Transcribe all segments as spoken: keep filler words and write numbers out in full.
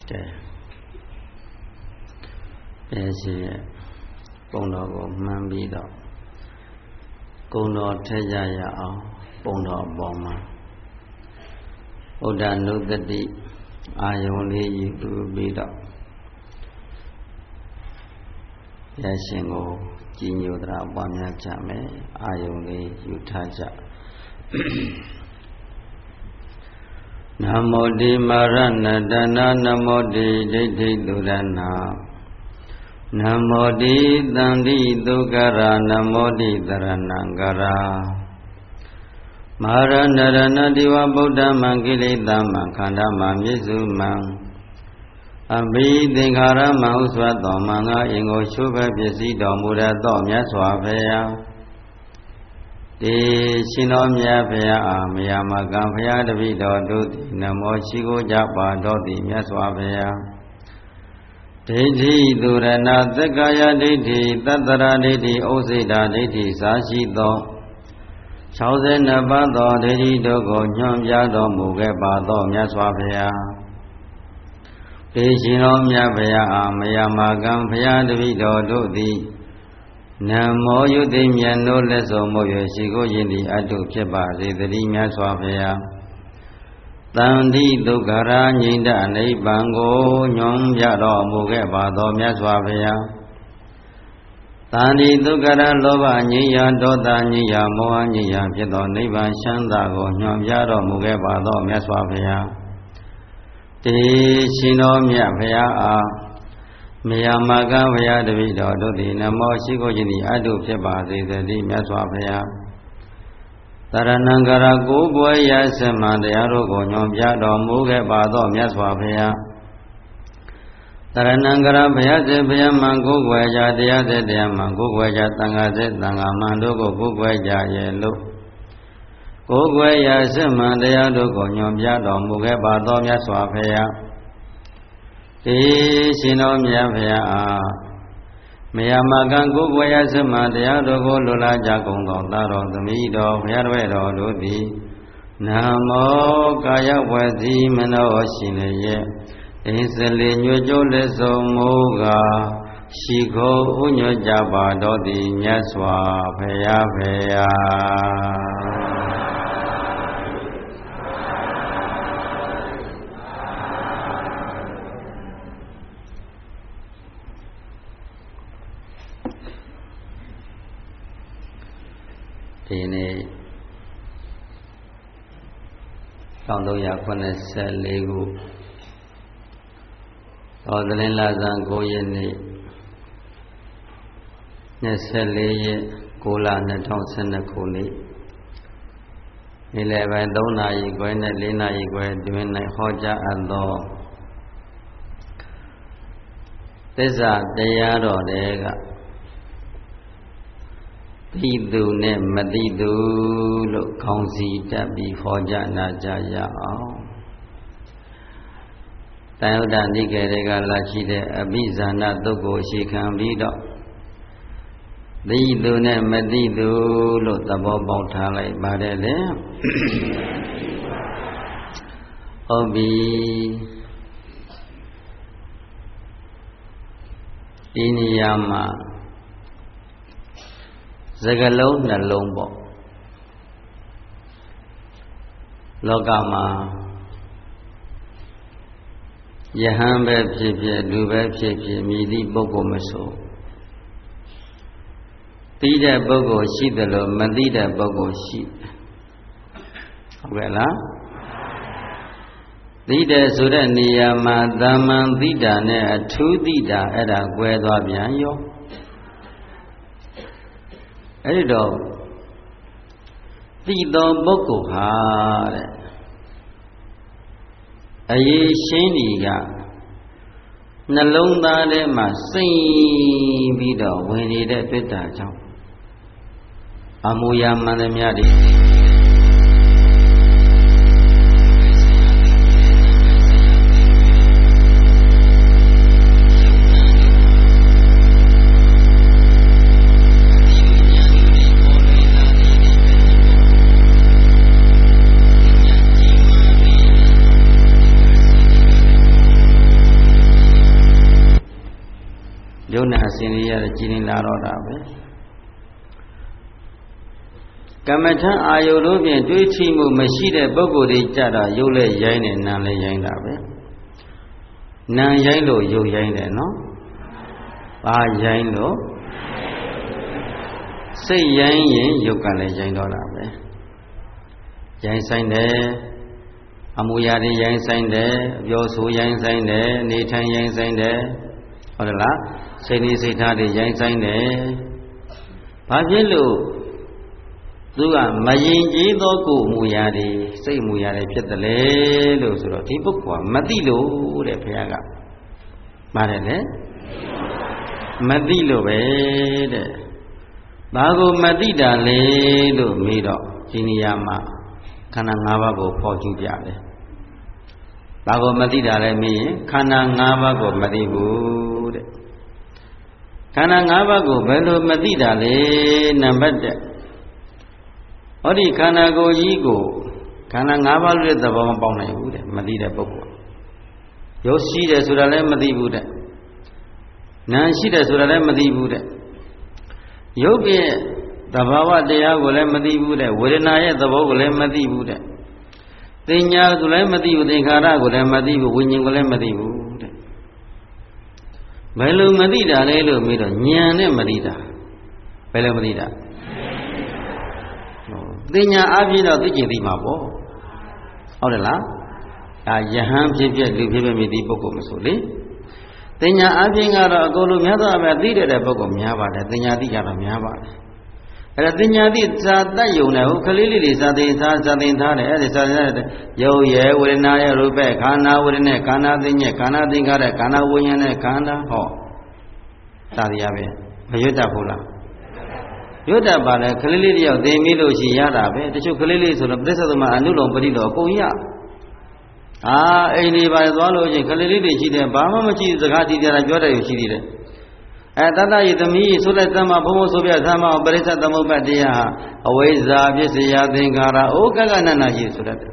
ကဲရဲ့ရှိရဲ့ပုံတော်ကိုမှန်းပြီးတော့ကုံတော်ထည့်ကြရအောင်ပုံတော်အပေါ်မှာဩဒနုတ္တိအာယုံလေးယူပြီးတော့ရရှင်ကိုကြည်ညိုသရာပွားများကြမယ်အာယုံလေးယူထားကြနမောတိမာရဏတနာနမောတိဒိဋ္ဌိသုရဏနမောတိတန္တိဒုက္ခရာနမောတိသရဏံကရာမာရဏရဏတိဝဗုဒ္ဓမံကိလေသာမံခန္ဓာမံမြစ္စုမံအဘိသင်္ခါရမံဥစွတ်တော်မံငါအင်ကိုရှုဘပစ္စည်းတော်မူရသောမြတ်စွာဘုရားဒီရှင်တော်မြတ်ဘုရားအာမယမကံဘုရားတပည့်တော်တို့သည်နမောရှိကိုကြပါတော်သည်မြတ်စွာဘုရားဒိဋ္ဌိသူရဏသက္ကာယဒိဋ္ဌိသတ္တရာဒိဋ္ဌိဩစိတာဒိဋ္ဌိစာရှိသော၆၂ပါးသောဒိဋ္ဌိတို့ကိုညွှန်ပြတော်မူခဲ့ပါသောမြတ်စွာဘုရားဒီရှင်တော်မြတ်ဘုရားအာမယမကံဘုရားတပည့်တော်တို့သည်နမောယုတိမြတ်နိုးလက်ဆုံးမို့ရရှိကိုယင်သည်အတုဖြစ်ပါစေတည်းမြတ်စွာဘုရားတန္တိဒုက္ခရာငြိမ့်တနိဗ္ဗာန်ကိုညွှန်ပြတော်မူခဲ့ပါသောမြတ်စွာဘုရားတန္တိဒုက္ခရာလောဘငြိမ်းရာဒေါသငြိမ်းရာမောဟငြိမ်းရာဖြစ်သောနိဗ္ဗာန်ချမ်းသာကိုညွှန်ပြတော်မူခဲ့ပါသောမြတ်စွာဘုရားတေရှင်တော်မြတ်ဘုရားအားမယမကံဘုရားတပည့်တော်တို့သည်နမောရှိခိုးခြင်းသည်အတုဖြစ်ပါစေတည်းမြတ်စွာဘုရားတရဏံကရကိုးကွယ်ရစမံတရားတို့ကိုညွှန်ပြတော်မူခဲ့ပါသောမြတ်စွာဘုရားတရဏံကရဘုရားစေဘုရားမံကိုးကွယ်ကြတရားစေတရားမံကိုးကွယ်ကြသံဃာစေသံဃာမံတို့ကိုကိုးကွယ်ကြရဲ့လို့ကိုးကွယ်ရစမံတရားတို့ကိုညွှန်ပြတော်မူခဲ့ပါသောမြတ်စွာဘုရားဒီရှင်တော်မြတ်ဘုရားအားမယမကံကိုယ်ွယ်ရစမတရားတော်ကိုလိုလားကြကုန်သောသာတော်သမီးတော်ဘုရားတော်တော်တို့သည်နမောကာယဝစီမနောရှိလျက်အင်းစလေညွတ်ကြလက်ဆုံးမူကားရှိခိုးဥညွတ်ကြပါတော်သည်မြတ်စွာဘုရားဘုရားဒီနေ့၁၃၇၄ခုသောသလင်းလာဇန်၉ရက်နေ့၂၄ရက်၉လ၂၀၁၂ခုနှစ်နေ့လယ်ပိုင်း၃နာရီခွဲနဲ့၄နာရီခွဲတွင်၌ဟောကြားအပ်သောသစ္စာတရားတော်တွေကသိသူနဲ့မသိသူလို့ခေါင်းစီတက်ပြီးဟောကြားနာကြရအောင်တန်ယုဒ္ဓနိကေတွေကလာရှိတဲ့အဘိဇာဏတုတ်ကိုရှိခံပြီးတော့သိသူနဲ့မသိသူလို့သဘောပေါက်ထားလိုက်ပါတယ်လေဟုတ်ပြီဒီနေရာမှာစကလုံးနှလုံးပေါ့လောကမှာယဟန်ပဲဖြစ်ဖြစ်လူပဲဖြစ်ဖြစ်မြည်သည့်ပုဂ္ဂိုလ်မဆိုသိတဲ့ပုဂ္ဂိုလ်ရှိတယ်လို့မသိတဲ့ပုဂ္ဂိုလ်ရှိဟုတ်ကဲ့လားသိတဲ့ဆိုတဲ့နေရာမှာသာမန်သိတာနဲ့အထူးသိတာအဲ့ဒါကွဲသွားပြန်ရောအဲ့ဒီတော့သိသောပုဂ္ဂိုလ်ဟာတဲ့အရေးရှင်းဒီကနှလုံးသားထဲမှာစိမ့်ပြီးတော့ဝင်နေတဲ့တွေ့တာကြောင့်အမူအရာမှန်သမျှတွေစင်ရတဲ့ကြည်နေလာတော့တာပဲကမ္မထအာယုတို့ဖြင့်တွေးချိမှုမရှိတဲ့ပုဂ္ဂိုလ်တွေကြတော့ရုပ်လည်းရိုင်းတယ်နာမ်လည်းရိုင်းတာပဲနာမ်ရိုင်းလို့ရုပ်ရိုင်းတယ်နော်ဘာရိုင်းလို့စိတ်ရိုင်းရင်ရုပ်ကလည်းရိုင်းတော့တာပဲရိုင်းဆိုင်တယ်အမူအရာတွေရိုင်းဆိုင်တယ်အပြောဆိုရိုင်းဆိုင်တယ်နေထိုင်ရိုင်းဆိုင်တယ်ဟုတ်တယ်လားစိတ်နေစိတ်ထားတွေရိုင်းဆိုင်တယ်ဘာဖြစ်လို့သူကမရင်ကြီးသောကိုယ်မူရာတွေစိတ်မူရာတွေဖြစ်တယ်လေလို့ဆိုတော့ဒီပုဂ္ဂိုလ်ကမသိလို့တဲ့ဘုရားကပါတယ်လေမသိလို့ပဲတဲ့ဘာကိုမသိတာလဲလို့မေးတော့ဒီနေရာမှာခန္ဓာ၅ပါးကိုဖော်ကျူးပြတယ်ဘာကိုမသိတာလဲမေးရင်ခန္ဓာ၅ပါးကိုမသိဘူးတဲ့ခန္ဓာ၅ပါးကိုဘယ်လိုမသိတာလဲနံပါတ်တစ်ဟောဒီခန္ဓာကိုယ်ကြီးကိုခန္ဓာ၅ပါးလို့တဲ့သဘောမပေါက်နိုင်ဘူးတဲ့မသိတဲ့ပုဂ္ဂိုလ်ရုပ်ရှိတယ်ဆိုတာလည်းမသိဘူးတဲ့နာမ်ရှိတယ်ဆိုတာလည်းမသိဘူးတဲ့ရုပ်ရဲ့သဘာဝတရားကိုလည်းမသိဘူးတဲ့ဝေဒနာရဲ့သဘောကိုလည်းမသိဘူးတဲ့သင်ညာကိုလည်းမသိဘူးသင်္ခါရကိုလည်းမသိဘူးဝိညာဉ်ကိုလည်းမသိဘူးတဲ့ဘယ်လိုမသိတာလဲလို့မေးတော့ဉာဏ်နဲ့မသိတာဘယ်လိုမသိတာသင်ညာအပြည့်တော့သိကျင်သိမှာပေါ့ဟုတ်တယ်လားဒါယဟန်ဖြစ်ဖြစ်လူဖြစ်ဖြစ်မြည်ဒီပုဂ္ဂိုလ်မဆိုလေသင်ညာအပြည့်ကတော့အကုန်လုံးများသောအားဖြင့်သိတဲ့ပုဂ္ဂိုလ်များပါတယ်သင်ညာသိကြတော့များပါတယ်အဲ့ဒါသင်ညာသိသာတတ်ယုံတယ်ဟုတ်ကလေးလေးတွေသာသင်သာသာသင်ထားတယ်အဲ့ဒီသာသင်တဲ့ရုပ်ရဲ့ဝေဒနာရဲ့ရူပခန္ဓာဝေဒနာခန္ဓာသိညက်ခန္ဓာသင်္ခါရခန္ဓာဝိညာဉ်နဲ့ခန္ဓာဟောသာတရားပဲမရွတ်တတ်ဘူးလားရွတ်တတ်ပါလေကလေးလေးတယောက်သင်ပြီးလို့ရှိရတာပဲတချို့ကလေးလေးဆိုတော့ပြစ္ဆသမအနုလုံပရိလောအကုန်ရအာအိမ်ဒီပါသွားလို့ချင်းကလေးလေးတွေရှိတယ်ဘာမှမရှိစကားကြည့်ကြတာပြောတယ်ရှိသေးတယ်အဲတတယသမီးဆိုတဲ့သမဘုံဘုံဆိုပြသမပရိစ္ဆသမုပ္ပါတရားအဝိဇ္ဇာပစ္စယသင်္ခါရဩကကနနာရှိဆိုတတ်တယ်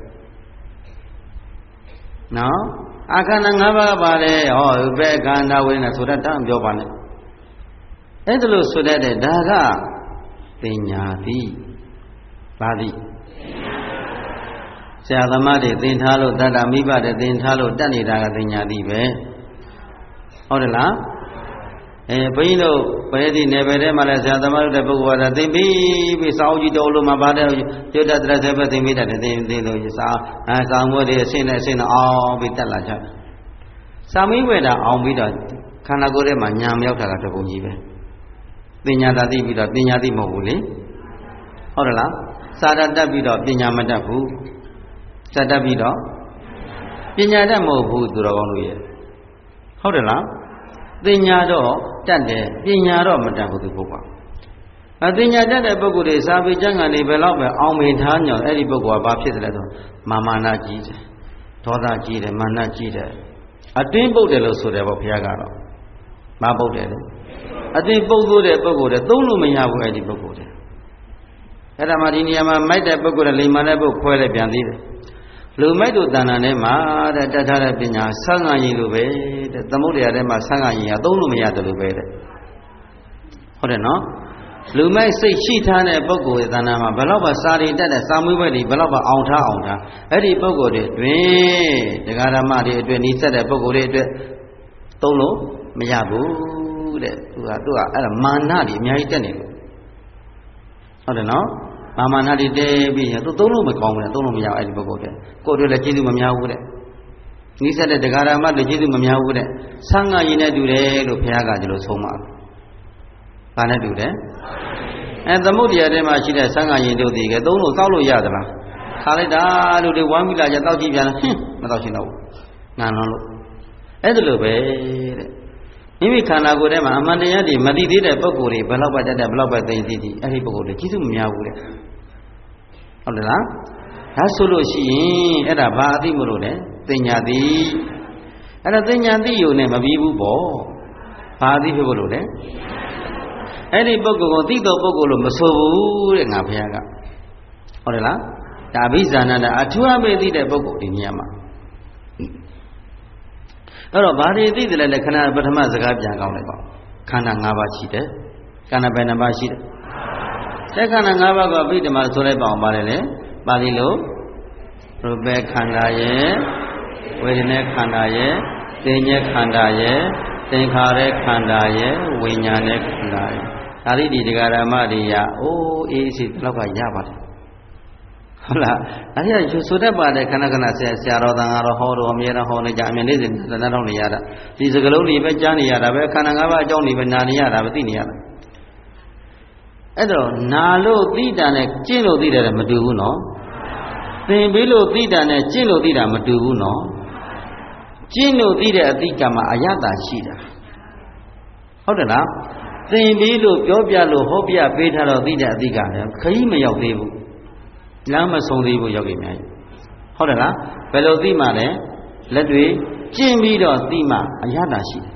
နော်အခန္ဓာ၅ပါးပါတယ်ဟောဘယ်ခန္ဓာဝိညာဉ်ဆိုတတ်တာပြောပါနဲ့အဲ့ဒါလို့ဆိုတတ်တယ်ဒါကပညာတိပါဠိဆရာသမားတွေသင်ထားလို့တတ္တမိဘတွေသင်ထားလို့တတ်နေတာကပညာတိပဲဟုတ်တယ်လားအဲဘုန်းကြီးတို့ပရိသတ်နယ်ပယ်ထဲမှာလည်းဆရာသမားတို့တဲ့ပုဂ္ဂိုလ်ကသင်ပြီးပြီးစာအုပ်ကြီးတော်လို့မှပါတယ်ကျွတ်တတ်တဲ့ဆက်ပဲသင်ပြီးတတ်တယ်သင်သင်လို့စာအဲစာမွေးတွေအဆင့်နဲ့အဆင့်နဲ့အောင်ပြီးတက်လာကြတယ်စာမီးဝေတာအောင်ပြီးတော့ခန္ဓာကိုယ်ထဲမှာညာမရောက်တာကတပုံကြီးပဲပညာသာသိပြီးတော့ပညာသိမဟုတ်ဘူးလေဟုတ်တယ်လားစာတတ်တတ်ပြီးတော့ပညာမတတ်ဘူးစာတတ်ပြီးတော့ပညာတတ်မဟုတ်ဘူးသူတော်ကောင်းတို့ရဲ့ဟုတ်တယ်လားပညာတော့တတ်တယ်ပညာတော့မတတ်ဘူးသူပုဂ္ဂိုလ်အပညာတတ်တဲ့ပုဂ္ဂိုလ်တွေစာပေကျမ်းဂန်တွေဘယ်တော့ပဲအောင်မြင်ထားညောအဲ့ဒီပုဂ္ဂိုလ်ကဘာဖြစ်တယ်လဲဆိုမာမာနကြီးတယ်ဒေါသကြီးတယ်မာနကြီးတယ်အတွင်းပုတ်တယ်လို့ဆိုတယ်ပေါ့ဘုရားကတော့မပုတ်တယ်လေအတင်းပုတ်လို့တဲ့ပုဂ္ဂိုလ်တွေသုံးလို့မရဘူးအဲ့ဒီပုဂ္ဂိုလ်တွေအဲ့ဒါမှဒီနေရာမှာမိုက်တဲ့ပုဂ္ဂိုလ်တွေလိမ္မာတဲ့ပုဂ္ဂိုလ်ခွဲလိုက်ပြန်သေးတယ်လူမိုက်တို့တဏ္ဍာထဲမှာတဲ့တတ်ထားတဲ့ပညာဆန်းငံရင်လိုပဲတဲ့သမုဒ္ဒရာထဲမှာဆန်းငံရင်ကသုံးလို့မရတယ်လို့ပဲတဲ့ဟုတ်တယ်နော်လူမိုက်စိတ်ရှိထားတဲ့ပုဂ္ဂိုလ်ရဲ့တဏ္ဍာမှာဘယ်တော့မှစာရီတက်တဲ့စာမွေးဘက်တွေဘယ်တော့မှအောင်ထားအောင်ထားအဲ့ဒီပုဂ္ဂိုလ်တွေတွင်တရားဓမ္မတွေအတွက်နှီးစက်တဲ့ပုဂ္ဂိုလ်တွေအတွက်သုံးလို့မရဘူးတဲ့သူကသူကအဲ့ဒါမာနတွေအများကြီးတက်နေလို့ဟုတ်တယ်နော်မာမာနတွေတဲပြီးရင်သူသုံးလို့မကောင်းဘူးလေသုံးလို့မရအဲ့ဒီပုဂ္ဂိုလ်တဲ့ကိုယ်တို့လည်းကျေးဇူးမများဘူးတဲ့နိစ္စတဲ့တရားဓမ္မတွေကျေးဇူးမများဘူးတဲ့ဆန်းငါရင်နဲ့တူတယ်လို့ဘုရားကဒီလိုဆုံးမဘာနဲ့တူတယ်အဲသမုဒ္ဒရာထဲမှာရှိတဲ့ဆန်းငါရင်တို့ဒီကသုံးလို့တောက်လို့ရသလားခါလိုက်တာလို့ဒီဝမ်းမိလာကြတောက်ကြည့်ပြန်ဟင်းမတောက်ချင်တော့ဘူးငန်လုံးလို့အဲ့ဒါလိုပဲတဲ့မိမိခန္ဓာကိုယ်ထဲမှာအမှန်တရားတွေမသိသေးတဲ့ပုဂ္ဂိုလ်တွေဘယ်တော့ပဲတတ်တယ်ဘယ်တော့ပဲသိသိသိအဲ့ဒီပုဂ္ဂိုလ်တွေကျေးဇူးမများဘူးတဲ့ဟုတ်တယ်လားဒါဆိုလို့ရှိရင်အဲ့ဒါဘာအသိမလို့လဲသင်ညာသိအဲ့ဒါသင်ညာသိယုံနဲ့မပြီးဘူးပေါ့ဘာအသိဖြစ်ဖို့လို့လဲအဲ့ဒီပုဂ္ဂိုလ်ကိုသိတော်ပုဂ္ဂိုလ်လို့မဆိုဘူးတဲ့ငါဘုရားကဟုတ်တယ်လားဒါအဘိဇာနတာအထူးအပေသိတဲ့ပုဂ္ဂိုလ်ဒီနေရာမှာအဲ့တော့ဘာတွေသိတယ်လဲခဏပထမစကားပြန်ကောင်းလိုက်ပါခန္ဓာ၅ပါးရှိတယ်ခန္ဓာဘယ်နှပါးရှိတယ်စက္ခဏာ၅ပါးကိုအဘိဓမ္မာဆိုလိုက်ပါအောင်ပါတယ်လေပါဠိလိုရူပခန္ဓာရဲ့ဝေဒနာခန္ဓာရဲ့သင်္ညေခန္ဓာရဲ့သင်္ခါရခန္ဓာရဲ့ဝိညာဉ်ရဲ့ခန္ဓာရဲ့ဒါလိဒီဒကာရမတွေရအိုးအေးစီလောက်ကရပါတယ်ဟုတ်လားအဲ့ဒါယူဆိုတတ်ပါတယ်ခဏခဏဆရာဆရာတော်တန်ကတော့ဟောတော်အမြဲတမ်းဟောနေကြအမြဲလေးစဉ်တန်းတော့နေရတာဒီစကလုံးတွေပဲကြားနေရတာပဲခန္ဓာ၅ပါးအကြောင်းတွေပဲနာနေရတာပဲသိနေရတာအဲ့တော့နာလို့သိတာနဲ့ကျင့်လို့သိတယ်မတူဘူးနော်သင်ပြီးလို့သိတာနဲ့ကျင့်လို့သိတာမတူဘူးနော်ကျင့်လို့သိတဲ့အသိကမှအယတ္တရှိတာဟုတ်တယ်လားသင်ပြီးလို့ပြောပြလို့ဟောပြပေးထားတော့သိတဲ့အသိကလည်းခရီးမရောက်သေးဘူးလမ်းမဆုံးသေးဘူးရောက်ပြီများဟုတ်တယ်လားဘယ်လိုသိမှလဲလက်တွေကျင့်ပြီးတော့သိမှအယတ္တရှိတယ်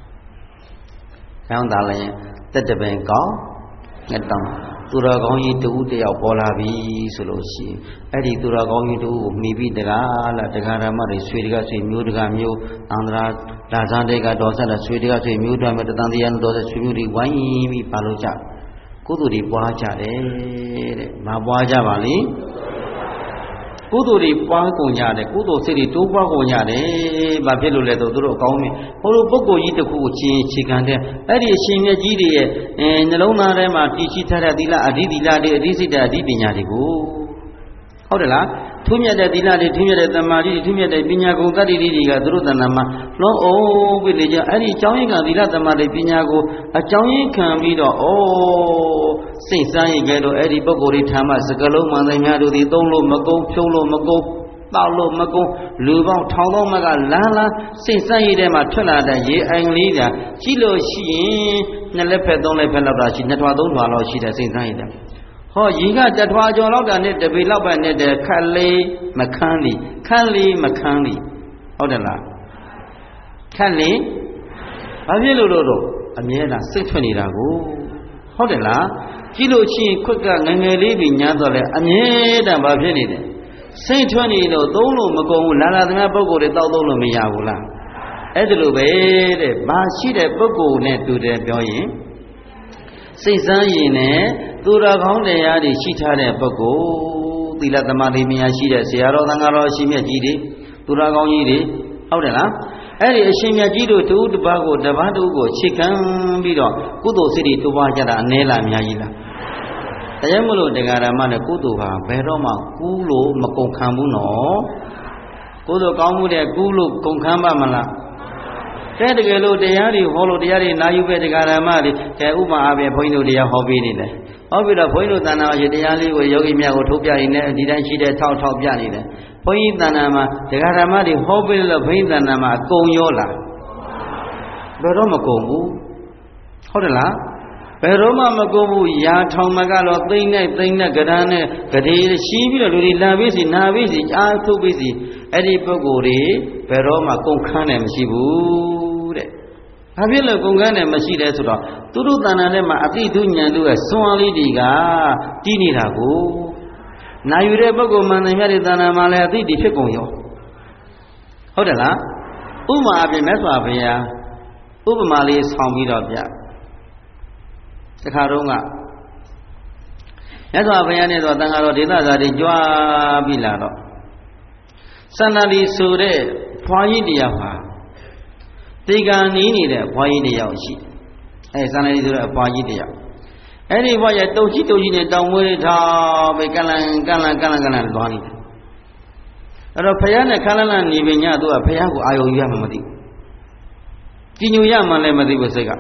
ကျောင်းသားလည်းတက်တပင်ကောင်းငါတောင်းသူတော်ကောင်းကြီးတူတယောက်ပေါ်လာပြီဆိုလို့ရှိရင်အဲ့ဒီသူတော်ကောင်းကြီးတူကိုမိပြီးတကားလားတကားဓမ္မတွေဆွေတကားဆွေမျိုးတကားမျိုးအန္တရာလာဇန်တေကတော်ဆက်လာဆွေတကားဆွေမျိုးတော်မဲ့တန်တရားတော်ဆက်ဆွေမျိုးတွေဝိုင်းပြီးပါလို့ကြကုသိုလ်တွေပွားကြတယ်တဲ့မပွားကြပါလေကုသိုလ်တွေပွားကုန်ကြတယ်ကုသိုလ်စိတ်တွေတိုးပွားကုန်ကြတယ်ဘာဖြစ်လို့လဲဆိုသူတို့အကောင်းမြင်ဟိုလိုပုဂ္ဂိုလ်ကြီးတစ်ခုကိုချင်းခြေခံတဲ့အဲ့ဒီအရှင်မြတ်ကြီးတွေရဲ့အဲနှလုံးသားထဲမှာတည်ရှိထားတဲ့သီလအဓိသီလတွေအဓိစိတ်အဓိပညာတွေကိုဟုတ်တယ်လားထူးမြတ်တဲ့သီလတွေထူးမြတ်တဲ့သမာဓိတွေထူးမြတ်တဲ့ပညာဂုဏ်တတ္တိတွေကသူတို့တဏ္ဍာမှာလုံးအောင်ပြနေကြအဲ့ဒီအကြောင်းရင်းကသီလသမာဓိပညာကိုအကြောင်းရင်းခံပြီးတော့ဩစိတ်စမ်းရခဲ့တော့အဲ့ဒီပုဂ္ဂိုလ်တွေထာမစကလုံးမှန်တယ်များတို့ဒီသုံးလို့မကုန်ဖြုံးလို့မကုန်တောက်လို့မကုန်လူပေါင်းထောင်သောမကလန်းလန်းစိတ်စမ်းရတဲ့မှာထွက်လာတဲ့ရေအိုင်လေးကကြည့်လို့ရှိရင်နှစ်လက်ဖက်သုံးလက်ဖက်လောက်တာရှိနှစ်ထွာသုံးထွာလောက်ရှိတဲ့စိတ်စမ်းရတဲ့ဟောရေကတထွာကျော်လောက်တာနဲ့တပေလောက်ပဲနဲ့တဲ့ခက်လေးမခန်းလီခန်းလေးမခန်းလီဟုတ်တယ်လားခက်လေးဘာဖြစ်လို့လို့အမြဲတမ်းစိတ်ထွက်နေတာကိုဟုတ်တယ်လားကြည့်လို့ရှိရင်ခွက်ကငငယ်လေးပြီးညားတော့လဲအမြဲတမ်းဘာဖြစ်နေတယ်စိတ်ထွက်နေလို့သုံးလို့မကုန်ဘူးလာလာသမျှပုဂ္ဂိုလ်တွေတောက်သုံးလို့မရဘူးလားအဲ့ဒါလိုပဲတဲ့ဘာရှိတဲ့ပုဂ္ဂိုလ်နဲ့တူတယ်ပြောရင်စိတ်စမ်းရင်နဲ့သူတော်ကောင်းတရားတွေရှိထားတဲ့ပုဂ္ဂိုလ်သီလသမာဓိမြတ်ရှိတဲ့ဆရာတော်သံဃာတော်အရှင်မြတ်ကြီးတွေသူတော်ကောင်းကြီးတွေဟုတ်တယ်လားအဲ့ဒီအရှင်မြတ်ကြီးတို့တူတစ်ပါးကိုတစ်ပါးတူကိုခြေခံပြီးတော့ကုသိုလ်စိတ်တွေတိုးပွားကြတာအနည်းလားအများကြီးလားတရားမလို့တရားဓမ္မနဲ့ကုသိုလ်ဟာဘယ်တော့မှကူးလို့မကုန်ခံဘူးနော်ကုသိုလ်ကောင်းမှုတဲ့ကူးလို့ကုန်ခံပါမလားတဲ့တကယ်လို့တရားတွေဟောလို့တရားတွေနာယူပဲတရားဓမ္မတွေကဲဥပမာအပြင်ဘုန်းကြီးတို့တရားဟောပြီးနေတယ်ဟောပြီးတော့ဘုန်းကြီးတို့တဏ္ဍာရှိတရားလေးကိုယောဂီများကိုထုတ်ပြနေတယ်ဒီတိုင်းရှိတဲ့ထောက်ထောက်ပြနေတယ်ဘုန်းကြီးတဏ္ဍာမှာတရားဓမ္မတွေဟောပြီးလို့ဘုန်းကြီးတဏ္ဍာမှာအကုန်ရောလားဘယ်တော့မကုန်ဘူးဟုတ်တယ်လားဘယ်တော့မှမကုန်ဘူးရာထောင်မကတော့သိမ့်နဲ့သိမ့်နဲ့ကြမ်းနဲ့ကြည်ရှိပြီးတော့လူတွေလာပြီးစီနာပြီးစီအားထုတ်ပြီးစီအဲ့ဒီပုဂ္ဂိုလ်တွေဘယ်တော့မှကုန်ခန်းတယ်မရှိဘူးတဲ့ဘာဖြစ်လို့ကုန်ခန်းတယ်မရှိတယ်ဆိုတော့သူတို့တဏ္ဍာထဲမှာအတိတုဉာဏ်တို့ရဲ့စွမ်းအားလေးတွေကတီးနေတာကိုနာယူတဲ့ပုဂ္ဂိုလ်မှန်တယ်မြတ်တဲ့တဏ္ဍာမှာလည်းအတိတည်ဖြစ်ကုန်ရောဟုတ်တယ်လားဥပမာအပြင်မြတ်စွာဘုရားဥပမာလေးဆောင်းပြီးတော့ပြတခါတော့ကမြတ်စွာဘုရားနဲ့တော့တန်ဃာတော်ဒေသစာတွေကြွားပြီးလာတော့စန္ဒလီဆိုတဲ့ဖွားကြီးတရားဟာတေကံနီးနေတဲ့ဖွားကြီးတရားရှိအဲစန္ဒလီဆိုတဲ့အဖွားကြီးတရားအဲ့ဒီဖွားရဲ့တုတ်ကြီးတုတ်ကြီးနဲ့တောင်မွေးထားပြီးကလန်ကလန်ကလန်ကလန်သွားနေတယ်အဲ့တော့ဘုရားနဲ့ခါလန်းလန်းနေပင်ညသူကဘုရားကိုအာယုံယူရမှမသိဘူးကြည်ညိုရမှလည်းမသိဘူးစိတ်က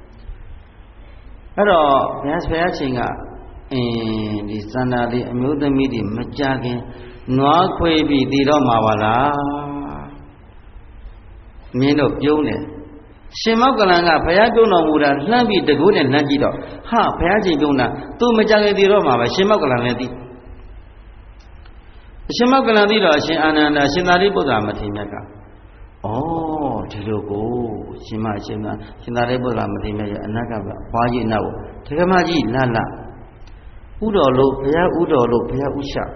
အဲ့တော့ဘုရားဆရာချင်းကအင်းဒီစန္ဒာလေးအမျိုးသမီးတွေမကြခင်နွားခွေပြီးတည်တော့မှာပါလားမင်းတို့ပြုံးတယ်ရှင်မောက္ကလန်ကဘုရားပြုံးတော်မူတာလှမ်းပြီးတကူးနဲ့လှမ်းကြည့်တော့ဟာဘုရားချင်းပြုံးတာသူမကြခင်တည်တော့မှာပဲရှင်မောက္ကလန်လည်းတည်အရှင်မောက္ကလန်တည်တော့အရှင်အာနန္ဒာရှင်သာရိပုတ္တရာမထေရမြတ်ကဩဒီလိုကိုရှင်မရှင်မရှင်သာရိပုတ္တရာမထေရမြတ်ရဲ့အနက်ကဘွားကြီးနောက်တက္ကမကြီးလှလှဥတော်လို့ဘုရားဥတော်လို့ဘုရားဥရှ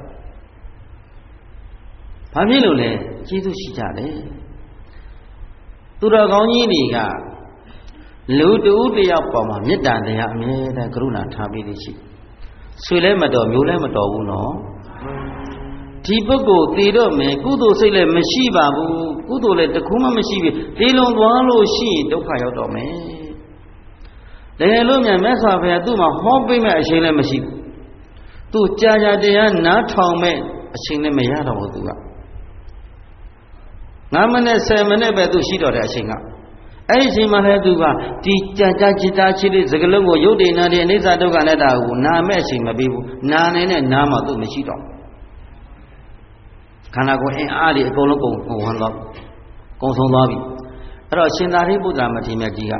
ဘာဖြစ်လို့လဲကျေးဇူးရှိကြတယ်သူတော်ကောင်းကြီးတွေကလူတူတယောက်ပေါ်မှာမေတ္တာတရားအမြဲတမ်းကရုဏာထားပြီးလိရှိဆွေလည်းမတော်မျိုးလည်းမတော်ဘူးနော်ဒီပုဂ္ဂိုလ်တည်တော့မယ်ကုသိုလ်စိတ်လည်းမရှိပါဘူးကုသိုလ်လည်းတခုမှမရှိဘူးဒီလုံသွားလို့ရှိရင်ဒုက္ခရောက်တော့မယ်တကယ်လို့မြန်မြတ်စွာဘုရားသူ့မှာဟောပေးမဲ့အချိန်လည်းမရှိဘူးသူကြာကြာတရားနားထောင်မဲ့အချိန်လည်းမရတော့ဘူးသူကငါးမိနစ်ဆယ်မိနစ်ပဲသူရှိတော့တဲ့အချိန်ကအဲ့ဒီအချိန်မှလည်းသူကဒီကြာကြာจิตသားရှိတဲ့စကလုံးကိုရုပ်တည်နာတဲ့အနိစ္စဒုက္ခနဲ့တာကိုနာမဲ့အချိန်မပေးဘူးနာနေနဲ့နာမှသူမရှိတော့ခန္ဓာကိုယ်အင်အားတွေအကုန်လုံးကုန်ကုန်ဟန်သွားကုန်ဆုံးသွားပြီအဲ့တော့ရှင်သာရိပုတ္တရာမထေရမြတ်ကြီးက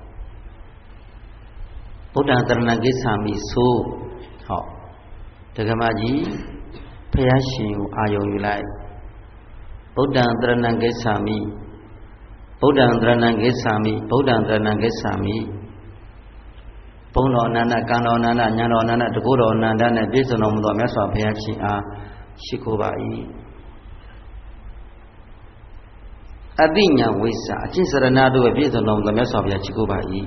ဗုဒ္ဓံတရဏဂစ္ဆာမိဆိုဟောဒကမကြီးဖယားရှင်ကိုအာယုံယူလိုက်ဗုဒ္ဓံတရဏဂစ္ဆာမိဗုဒ္ဓံတရဏဂစ္ဆာမိဗုဒ္ဓံတရဏဂစ္ဆာမိဘုံတော်အနန္တကံတော်အနန္တဉာဏ်တော်အနန္တတကုတော်အနန္တနဲ့ပြည့်စုံတော်မူသောမြတ်စွာဘုရားရှင်အားရှိခိုးပါ၏အတိညာဝိသအကျင့်စရဏတို့ပြည့်စုံတော်မူသောမြတ်စွာဘုရားရှိခိုးပါ၏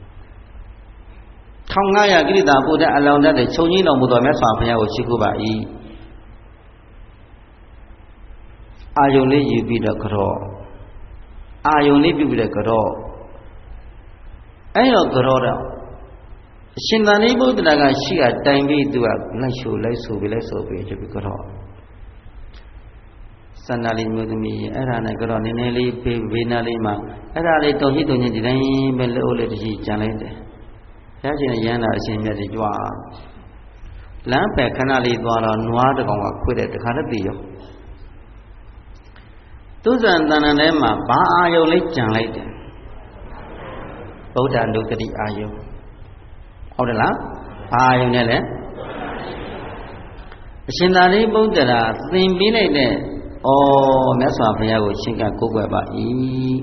၁၅၀၀ကိရိတာဘုဒ္ဓအလောင်းတတ်တဲ့ခြုံကြီးတော်မူသောမြတ်စွာဘုရားကိုရှိခိုးပါ၏အာယုန်လေးယူပြီးတော့ကြောအာယုန်လေးပြုပြီးတော့ကြောအဲ့တော့ကြောတော့အရှင်သာရိပုတ္တရာကရှိကတိုင်ပြီးသူကလိုက်ရှုလိုက်ဆိုပြီးလိုက်ဆိုပြီးပြီးကြောစန္ဒလေးမျိုးသမီးအဲ့ဒါနဲ့ကြောနည်းနည်းလေးဖေးဘေးနာလေးမှာအဲ့ဒါလေးတုံ့ရှိတုံ့ချင်းဒီတိုင်းပဲလို့လေးတကြီးကြံလိုက်တယ်ဘုရားရှင်ရဟန္တာအရှင်မြတ်ကြီးကြွားလမ်းပဲခဏလေးသွားတော့နွားတကောင်ကခွေတဲ့တခါတည်းတည်ရောသူဇန်တဏ္ဍထဲမှာဘာအာယုံလေးကြံလိုက်တယ်ဗုဒ္ဓနုတ္တိအာယုံဟုတ်တယ်လားအာယုံနဲ့လေအရှင်သာရိပုတ္တရာသင်ပြီးလိုက်တဲ့ဩမြတ်စွာဘုရားကိုရှင်းကကိုးကွယ်ပါ၏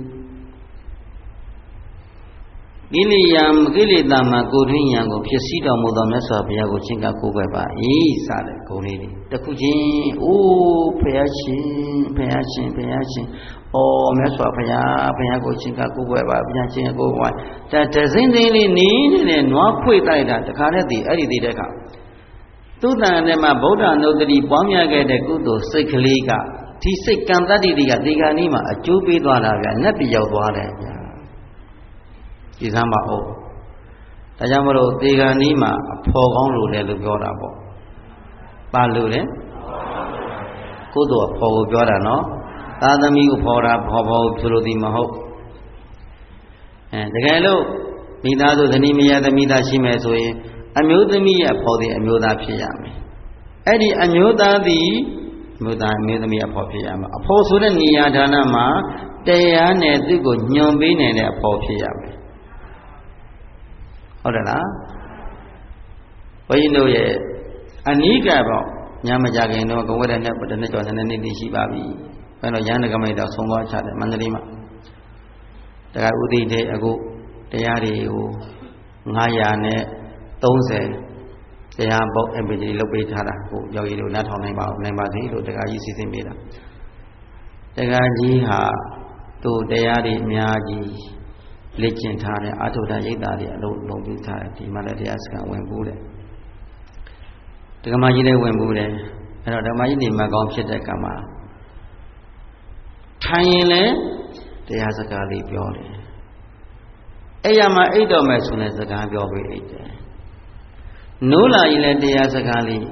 ကိလေသာကိလေသာမှာကိုယ်တွင်းဉာဏ်ကိုဖြစ်စည်းတော်မူသောမြတ်စွာဘုရားကိုရှင်းကကိုးကွယ်ပါ၏စတဲ့ဂုဏ်လေးတွေတခုချင်းအိုးဘုရားရှင်ဘုရားရှင်ဘုရားရှင်ဩမြတ်စွာဘုရားဘုရားကိုရှင်းကကိုးကွယ်ပါဘုရားရှင်ကိုးကွယ်တတစင်းစင်းလေးနီးနေတဲ့နွားခွေတိုက်တာတခါတည်းတည်အဲ့ဒီတည်တဲ့အခါသူတန်ထဲမှာဗုဒ္ဓနုတ္တိပွားများခဲ့တဲ့ကုသိုလ်စိတ်ကလေးကဒီစိတ်ကံတတ္တိတွေကဒီကနေ့မှာအကျိုးပေးသွားတာဗျာနတ်ပြည်ရောက်သွားတယ်ဗျာဒီစမ်းပါဦးဒါကြောင့်မလို့ဒီကနေ့မှာအဖော်ကောင်းလို့လည်းလို့ပြောတာပေါ့ပါလို့လေကုသိုလ်အဖော်ကိုပြောတာနော်သာသမီကိုဖော်တာဖော်ဖော်ဆိုလို့ဒီမဟုတ်အဲတကယ်လို့မိသားစုဇနီးမယားသမီးသားရှိမယ်ဆိုရင်အမျိုးသမီးရဲ့အဖော်သည်အမျိုးသားဖြစ်ရမယ်အဲ့ဒီအမျိုးသားသည်အမျိုးသားအမျိုးသမီးအဖော်ဖြစ်ရမယ်အဖော်ဆိုတဲ့နေရာဌာနမှာတရားနဲ့သူ့ကိုညွန်ပေးနေတဲ့အဖော်ဖြစ်ရမယ်ဟုတ်တယ်လားဘုန်းကြီးတို့ရဲ့အနိကပေါ့ညမကြခင်တော့ဂုံဝဲတဲ့နဲ့တစ်နှစ်ကျော်နှစ်နှစ်တည်းရှိပါပြီဘယ်တော့ရဟန်းကမိတ်တော့ဆုံးသွားချတယ်မန္တလေးမှာတရားဥဒိတဲ့အခုတရားတွေကိုငါးရာနဲ့သုံးဆယ်တရားပေါက် အမ် ပီ သရီ လုပ်ပေးထားတာကိုယောဂီတို့နားထောင်နိုင်ပါအောင်နိုင်ပါစေလို့တရားကြီးစီစဉ်ပေးတာတရားကြီးဟာသူ့တရားတွေအများကြီးလေ့ကျင့်ထားတဲ့အာထုဒရိတ်တာတွေအလုံးလုံးပြုထားတယ်ဒီမှာလည်းတရားစခန်းဝင်ဘူးတယ်ဓမ္မကြီးလည်းဝင်ဘူးတယ်အဲ့တော့ဓမ္မကြီးနေမှာကောင်းဖြစ်တဲ့ကံမှာထိုင်ရင်လည်းတရားစကားလေးပြောတယ်အဲ့ရမှာအိတ်တော်မယ်ဆိုတဲ့စကားပြောပြီးအိတ်တယ်နိုးလာရင်လည်းတရားစကားလေး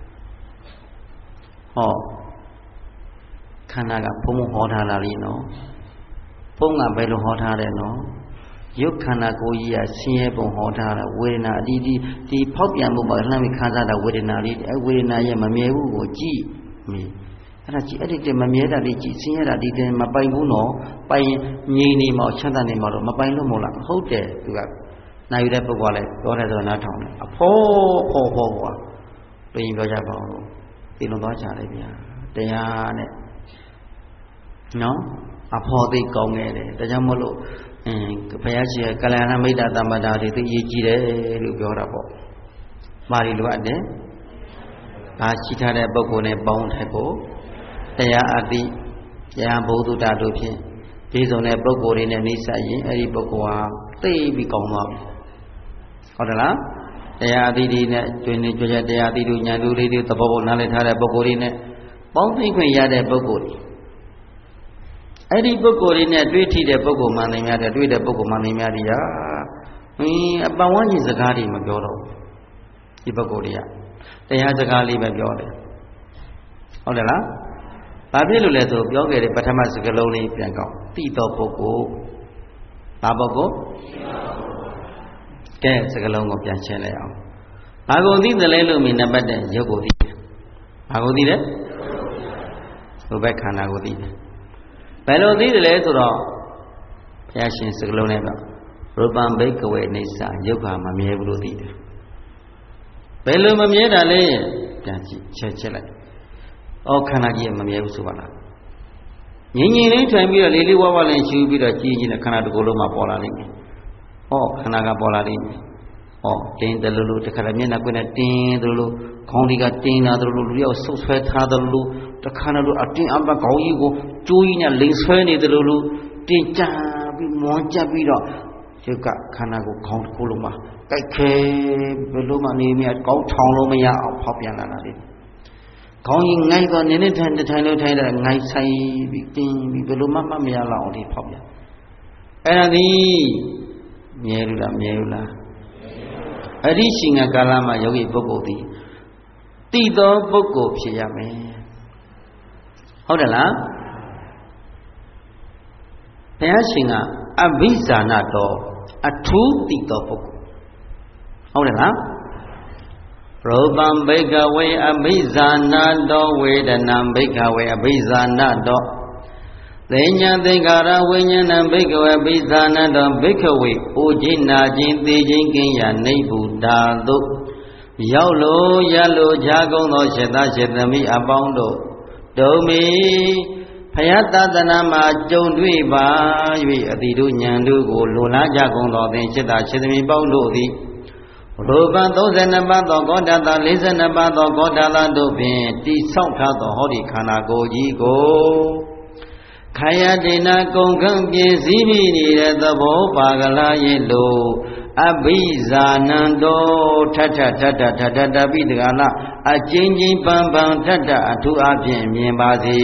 ဟောခန္ဓာကဘုံဘုံဟောထားတာလေးနော်ဘုံကဘယ်လိုဟောထားတယ်နော်ရုပ်ခန္ဓာကိုယ်ကြီးကဆင်းရဲပုံဟောထားတာဝေဒနာအတီးတီးဒီဖောက်ပြန်မှုမှာလှမ်းပြီးခံစားတာဝေဒနာလေးအဲဝေဒနာရဲ့မမြဲဘူးကိုကြည့်မိအဲ့ဒါကြည့်အဲ့ဒီတည်းမမြဲတာလေးကြည့်ဆင်းရဲတာဒီတည်းမပိုင်ဘူးနော်ပိုင်ငြိမ်နေမှချမ်းသာနေမှတော့မပိုင်လို့မဟုတ်လားဟုတ်တယ်သူကနိုင်ရတဲ့ပုဂ္ဂိုလ်လည်းပြောတယ်ဆိုတော့နားထောင်တယ်အဖောဖောဖောကွာပြရင်ပြောကြပါဦးဒီလိုသွားချလိုက်ဗျာတရားနဲ့နော်အဖောသိကောင်းခဲ့တယ်ဒါကြောင့်မလို့အင်းဘုရားရှင်ကလျာဏမိတ်တာတမ္ပတာတွေသိအရေးကြီးတယ်လို့ပြောတာပေါ့။မာရီလိုအပ်တယ်။ဒါရှိထားတဲ့ပုဂ္ဂိုလ်နဲ့ပေါင်းထိုက်ဖို့တရားအတိတရားဘုဒ္ဓတာတို့ဖြင့်ဒီစုံတဲ့ပုဂ္ဂိုလ်တွေနဲ့နှိစက်ရင်အဲ့ဒီပုဂ္ဂိုလ်ဟာသိပြီးကောင်းသွားပြီဟုတ်တယ်လားတရားအသီးသီးနဲ့ကျွင်းနေကြွကြတရားအသီးတို့ညာတို့လေးတွေသဘောပေါက်နားလည်ထားတဲ့ပုဂ္ဂိုလ်တွေနဲ့ပေါင်းသိခွင့်ရတဲ့ပုဂ္ဂိုလ်တွေအဲ့ဒီပုဂ္ဂိုလ်တွေနဲ့တွေ့ထိတဲ့ပုဂ္ဂိုလ်မှန်နေများတဲ့တွေ့တဲ့ပုဂ္ဂိုလ်မှန်နေများတွေဟာဟင်းအပန်ဝန်းကျင်စကားတွေမပြောတော့ဒီပုဂ္ဂိုလ်တွေကတရားစကားလေးပဲပြောတယ်ဟုတ်တယ်လားဘာဖြစ်လို့လဲဆိုပြောခဲ့တဲ့ပထမစကားလုံးလေးပြန်ကောက်တိတော်ပုဂ္ဂိုလ်ဘာပုဂ္ဂိုလ်ကဲစကားလုံးကိုပြန်ရှင်းလိုက်အောင်ဘာကိုသိတယ်လဲလို့မြင်နံပါတ်တဲ့ရုပ်ကိုသိတယ်ဘာကိုသိတယ်ဘုဘက်ခန္ဓာကိုသိတယ်ဘယ်လိုသိတယ်လဲဆိုတော့ဘုရားရှင်စကားလုံးနဲ့တော့ရူပံဘိကဝေအိစ္ဆာယုတ်ခါမမြဲဘူးလို့သိတယ်ဘယ်လိုမမြဲတာလဲပြန်ကြည့်ချက်ချက်လိုက်အော်ခန္ဓာကြီးမမြဲဘူးဆိုပါလားငြင်းငြင်းလေးထိုင်ပြီးတော့လေးလေးဝါးဝါးလေးရှူပြီးတော့ကြည်ကြည်နဲ့ခန္ဓာတစ်ခုလုံးမှာပေါ်လာလိမ့်မယ်ဟောခန္ဓာကပေါ်လာလိမ့်မယ်ဟောတင်းတယ်လို့တခါတည်းမျက်နှာကွင်းနဲ့တင်းတယ်လို့ခေါင်းလေးကတင်းလာတယ်လို့လူရောက်ဆုပ်ဆွဲထားတယ်လို့တခါတည်းလို့အတင်းအပတ်ခေါင်းကြီးကိုကျိုးကြီးနဲ့လိန်ဆွဲနေတယ်လို့တင်းကြပြီးမွန်ကြပြီးတော့ရုပ်ကခန္ဓာကိုခေါင်းတစ်ခုလုံးမှာကြိုက်ခဲဘယ်လိုမှနေမြကောင်းထောင်လို့မရအောင်ဖောက်ပြန်လာတာလေခေါင်းကြီးငိုက်တော့နည်းနည်းထိုင်ထိုင်လို့ထိုင်တဲ့ငိုက်ဆိုင်ပြီးတင်းပြီးဘယ်လိုမှမမရလောက်အောင်ဒီဖောက်ပြန်အဲ့ဒါဒီမြဲလို့လားမြဲလို့လားအဲ့ဒီရှင်ကကာလမှာယောဂီပုဂ္ဂိုလ်ဒီတိတော်ပုဂ္ဂိုလ်ဖြစ်ရမယ်ဟုတ်တယ်လားဘုရားရှင်ကအဘိဇာဏတော်အထူးတိတော်ပုဂ္ဂိုလ်ဟုတ်တယ်လားရူပံဘိကဝေအဘိဇာဏတောဝေဒနံဘိကဝေအဘိဇာဏတောသေညာသင်္ခါရဝိညာဏံဘိကဝေအဘိဇာဏတောဘိကဝေအိုခြင်းနာခြင်းသိခြင်းကင်းရာနိဗ္ဗုဒ္ဓသို့ရောက်လို့ရလို့ခြားကုန်သောရှေတရှေတမိအပေါင်းတို့ဒုံမီဖယားသဒ္ဒနာမှာကြုံတွေ့ပါ၍အတိတို့ဉာဏ်တို့ကိုလိုလားကြကုန်သောသင်ရှေတရှေတမိပေါင်းတို့သည်ရူပံသုံးဆယ်နှစ်ပါးသောကောဋ္ဌတာလေးဆယ်နှစ်ပါးသောကောဋ္ဌတာတို့ဖြင့်တိဆောက်ထားသောဟောဒီခန္ဓာကိုယ်ကြီးကိုခာယတေနကုန်ခန့်ပြည့်စည်ပြီးနေတဲ့သဘောပါကလားရဲ့လို့အဘိဇာနံတော်ထထထထထထထပိတကလားအကျဉ်းချင်းပန်းပန်းထထအထူးအဖြင့်မြင်ပါစေ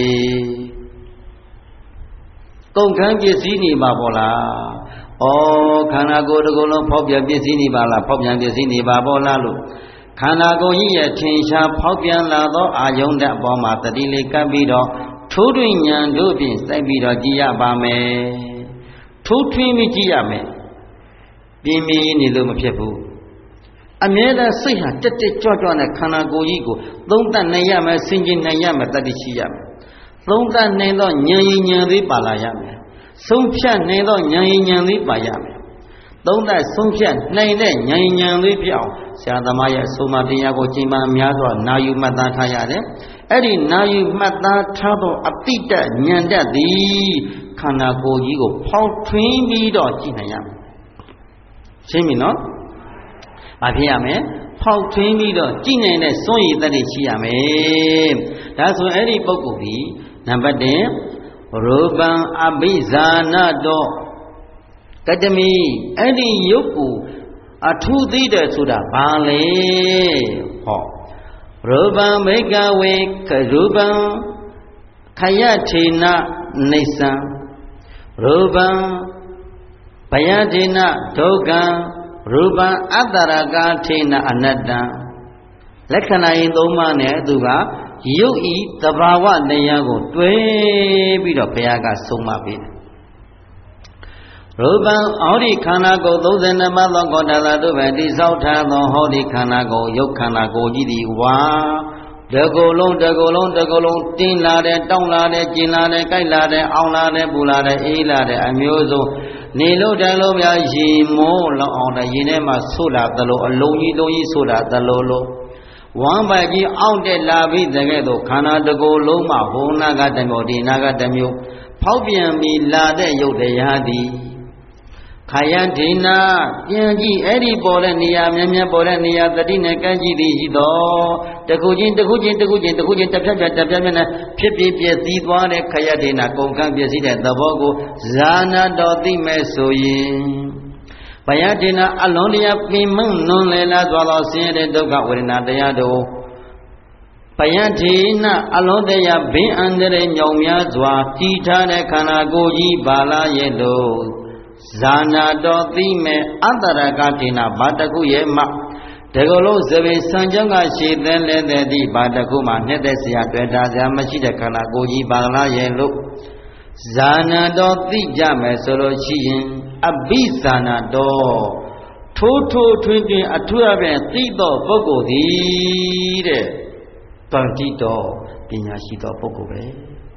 ကုန်ခန့်ပြည့်စည်နေပါဘောလားဩခန္ဓာကိုယ်တစ်ခုလုံးဖောက်ပြန်ပြည့်စည်နေပါလားဖောက်ပြန်ပြည့်စည်နေပါဘောလားလို့ခန္ဓာကိုယ်ကြီးရဲ့ထင်ရှားဖောက်ပြန်လာသောအာယုန်တဲ့အပေါ်မှာတတိလေးကပ်ပြီးတော့ထိုးထွင်းဉာဏ်တို့ဖြင့်စိုက်ပြီးတော့ကြည်ရပါမယ်ထိုးထွင်းပြီးကြည်ရမယ်ပြင်းပြင်းနေလို့မဖြစ်ဘူးအမြဲတမ်းစိတ်ဟာတက်တက်ကြွကြွနဲ့ခန္ဓာကိုယ်ကြီးကိုသုံးသပ်နိုင်ရမယ်ဆင်ခြင်နိုင်ရမယ်တတိရှိရမယ်သုံးသပ်နိုင်သောဉာဏ်ရည်ဉာဏ်သေးပါလာရမယ်ဆုံးဖြတ်နိုင်သောဉာဏ်ရည်ဉာဏ်သေးပါရမယ်သုံးသပ်ဆုံးဖြတ်နိုင်တဲ့ဉာဏ်ရည်ဉာဏ်သေးဖြစ်အောင်ဆရာသမားရဲ့အဆုံးအမတရားကိုကျင့်ပန်းများစွာနာယူမှတ်သားထားရတယ်အဲ့ဒီနာယူမှတ်သားထားသောအတိတ်ဉာဏ်တတ်သည်ခန္ဓာကိုယ်ကြီးကိုဖောက်ထွင်းပြီးတော့ကြည့်နိုင်ရမယ်ရှင်းပြီနော်ဘာဖြစ်ရမလဲဖောက်ထွင်းပြီးတော့ကြည့်နိုင်တဲ့စွန့်ရည်တတ်တွေရှိရမယ်ဒါဆိုအဲ့ဒီပုဂ္ဂိုလ်ဒီနံပါတ်တစ်ရူပံအဘိဇာဏတောကတမိအဲ့ဒီယုတ်ကိုအထူးသိတယ်ဆိုတာဘာလဲဟောရူပံမေကဝေကရူပံခယထေနနေသံရူပံဘယထေနဒုက္ခံရူပံအတ္တရကာထေနအနတ္တလက္ခဏာရင်သုံးပါးနဲ့သူကရုပ်ဤသဘာဝတရားကိုတွဲပြီးတော့ဘုရားကဆုံးမပေးတယ်ရူပံဟောဒီခန္ဓာကိုယ်သုံးဆယ်နှစ်ပါးသောကောဋ္ဌတာတို့ပဲတိဆောက်ထားသောဟောဒီခန္ဓာကိုယ်ရုပ်ခန္ဓာကိုယ်ကြီးသည်ဝါတကူလုံးတကူလုံးတကူလုံးတင်းလာတယ်တောင်းလာတယ်ကျင်လာတယ်ကြိုက်လာတယ်အောင်းလာတယ်ပူလာတယ်အေးလာတယ်အမျိုးစုံနေလို့တယ်လို့များရေမိုးလောက်အောင်တယ်ရင်ထဲမှာဆိုးလာသလိုအလုံးကြီးလုံးကြီးဆိုးလာသလိုလိုဝမ်းပိုက်ကြီးအောင့်တက်လာပြီးတကယ်တော့ခန္ဓာတကူလုံးမှာဘုံနာကတမျိုးဒီနာကတမျိုးဖောက်ပြန်ပြီးလာတဲ့ရုပ်တရားသည်ခယဒေနာပြန်ကြည့်အဲ့ဒီပေါ်တဲ့နေရာမြဲမြဲပေါ်တဲ့နေရာတတိနဲ့ကန့်ကြည့်သည်ရှိသောတခုချင်းတခုချင်းတခုချင်းတခုချင်းတစ်ဖြတ်ဖြတ်တစ်ဖြတ်ဖြတ်နဲ့ဖြစ်ဖြစ်ပြည့်စည်သွားတဲ့ခယဒေနာကုန်ကန့်ပြည့်စည်တဲ့သဘောကိုဇာနာတော်သိမဲ့ဆိုရင်ဘယဒေနာအလုံးလျာပင်မနွန်လေလာသွားသောဆင်းရဲတဲ့ဒုက္ခဝေဒနာတရားတို့ဘယဒေနာအလုံးတရားဘင်းအန္တရာယ်မြောင်များစွာတည်ထားတဲ့ခန္ဓာကိုယ်ကြီးပါလာရဲ့တို့ဇာနာတော်သိမဲ့အတ္တရကဒေနာဘာတခုရဲ့မှတကယ်လို့ဇဗေစံကြောင့်ကရှည်သဲလဲတဲ့ဒီဘာတခုမှနှစ်သက်စရာတွေ့တာစရာမရှိတဲ့ခန္ဓာကိုယ်ကြီးပါလာရဲ့လို့ဇာနာတော်သိကြမယ်ဆိုလို့ရှိရင်အဘိဇာနာတော်ထိုးထိုးထွင်းထွင်းအထူးအဖြင့်သိသောပုဂ္ဂိုလ်သည်တဲ့တန်တိတော်ပညာရှိသောပုဂ္ဂိုလ်ပဲ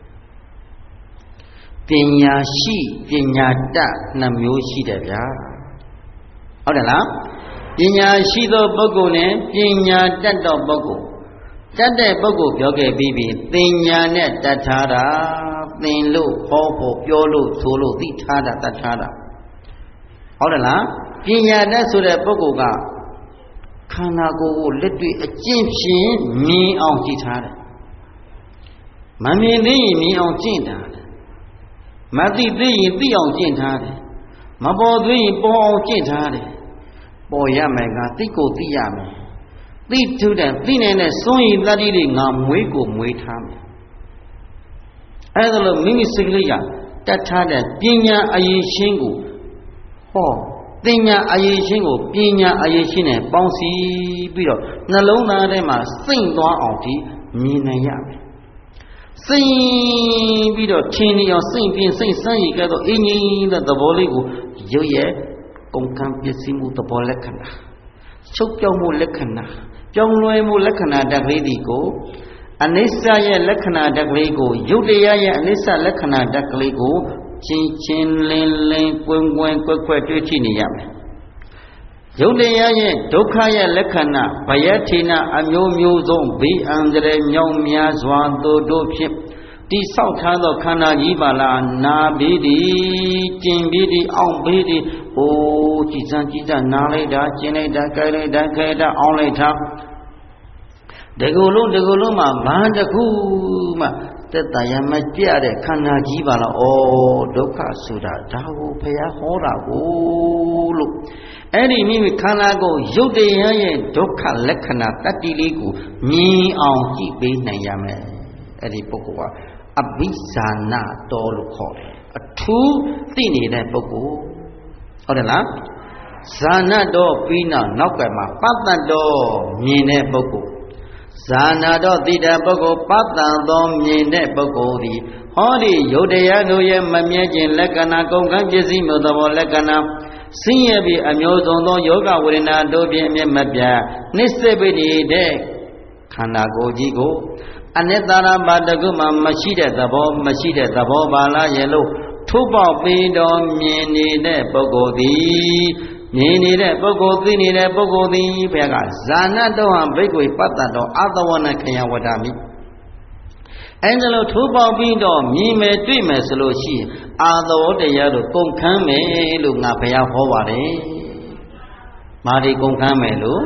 ပညာရှိပညာတတ်နှစ်မျိုးရှိတယ်ဗျာဟုတ်တယ်လားပညာရှိသောပုဂ္ဂိုလ်နဲ့ပညာတတ်သောပုဂ္ဂိုလ်တတ်တဲ့ပုဂ္ဂိုလ်ပြောခဲ့ပြီးပြီပညာနဲ့တတ်ထားတာသင်လို့ဟောဖို့ပြောလို့ဆိုလို့သိထားတာတတ်ထားတာဟုတ်တယ်လားပညာတတ်ဆိုတဲ့ပုဂ္ဂိုလ်ကခန္ဓာကိုယ်ကိုလက်တွေ့အကျင့်ဖြင့်မြင်အောင်ကြည့်ထားတယ်မမြင်သေးရင်မြင်အောင်ကျင့်တာမသိသေးရင်သိအောင်ကျင့်ထားတယ်မပေါ်သေးရင်ပေါ်အောင်ကျင့်ထားတယ်ပေါ်ရမယ်ကသိကိုသိရမယ်သိထူးတယ်သိနေတဲ့စွန့်ရည်တတ္တိတွေငါမွေးကိုမွေးထားမယ်အဲဒါလို့မိမိစိတ်ကလေးကတတ်ထားတဲ့ပညာအရေးရှင်းကိုဟောပညာအရေးရှင်းကိုပညာအရေးရှင်းနဲ့ပေါင်းစည်းပြီးတော့နှလုံးသားထဲမှာစိတ်သွားအောင်ဒီမြင်နိုင်ရမယ်စိတ်ပြီးတော့ထင်နေအောင်စိတ်ပြင်းစိတ်ဆန်းရည်ကဲတော့အင်းကြီးတဲ့သဘောလေးကိုရုပ်ရဲ့ကုန်ကံပစ္စည်းမှုသဘောလက္ခဏာချုပ်ပြောင်းမှုလက္ခဏာပြောင်းလဲမှုလက္ခဏာတက်ကလေးဒီကိုအနိစ္စရဲ့လက္ခဏာတက်ကလေးကိုရုပ်တရားရဲ့အနိစ္စလက္ခဏာတက်ကလေးကိုချင်းချင်းလင်းလင်းကွင်းကွင်းကွက်ကွက်တွေ့ထိနေရမယ်ရုပ်တရားရဲ့ဒုက္ခရဲ့လက္ခဏာဘယထေနအမျိုးမျိုးဆုံးဘေးအန္တရာယ်မြောက်များစွာတို့တို့ဖြင့်တိဆောက်ထားသောခန္ဓာကြီးပါလားနာပြီးဒီကျင်ပြီးဒီအောင်ပြီးဒီအိုးကြည်စံကြည်စံနားလိုက်တာကျင်လိုက်တာကြိုက်လိုက်တာခဲတာအောင်လိုက်တာတကူလုံးတကူလုံးမှာဘာတစ်ခုမှသက်သာရမကြတဲ့ခန္ဓာကြီးပါလားဩဒုက္ခဆိုတာဒါကိုဘုရားဟောတာကိုလို့အဲ့ဒီမိမိခန္ဓာကိုယ်ရုပ်တရားရဲ့ဒုက္ခလက္ခဏာတတ္တိလေးကိုမြင်အောင်ကြည့်ပေးနိုင်ရမယ်အဲ့ဒီပုဂ္ဂိုလ်ကအဘိဇာနာတော်လို့ခေါ်တယ်အထူးသိနေတဲ့ပုဂ္ဂိုလ်ဟုတ်တယ်လားဇာနာတော်ပြီးနောက်နောက်ကမှပတ္တတော်မြင်တဲ့ပုဂ္ဂိုလ်ဇာနာတော်သိတဲ့ပုဂ္ဂိုလ်ပတ္တတော်မြင်တဲ့ပုဂ္ဂိုလ်ဒီဟောဒီယုတ်တရားတို့ရဲ့မမြဲခြင်းလက္ခဏာကုန်ကံပစ္စည်းမျိုးသဘောလက္ခဏာဆင်းရဲပြီးအမျိုးစုံသောယောဂဝေဒနာတို့ဖြင့်အမျက်မပြတ်နှိစ္စပိနေတဲ့ခန္ဓာကိုယ်ကြီးကိုအနိတ္တရာဘာတကုမှမရှိတဲ့သဘောမရှိတဲ့သဘောပါလားရဲ့လို့ထိုးပေါက်ပြီးတော့မြင်နေတဲ့ပုဂ္ဂိုလ်သည်မြင်နေတဲ့ပုဂ္ဂိုလ်သိနေတဲ့ပုဂ္ဂိုလ်သည်ဘုရားကဇာနတောဟံဘိက္ခွေပတ္တတော်အတဝနခယဝဒမိအဲဒါလို့ထိုးပေါက်ပြီးတော့မြင်မယ်တွေ့မယ်ဆိုလို့ရှိရင်အာသောတရားတို့ကုန်ခန်းမယ်လို့ငါဘုရားဟောပါတယ်မာဒီကုန်ခန်းမယ်လို့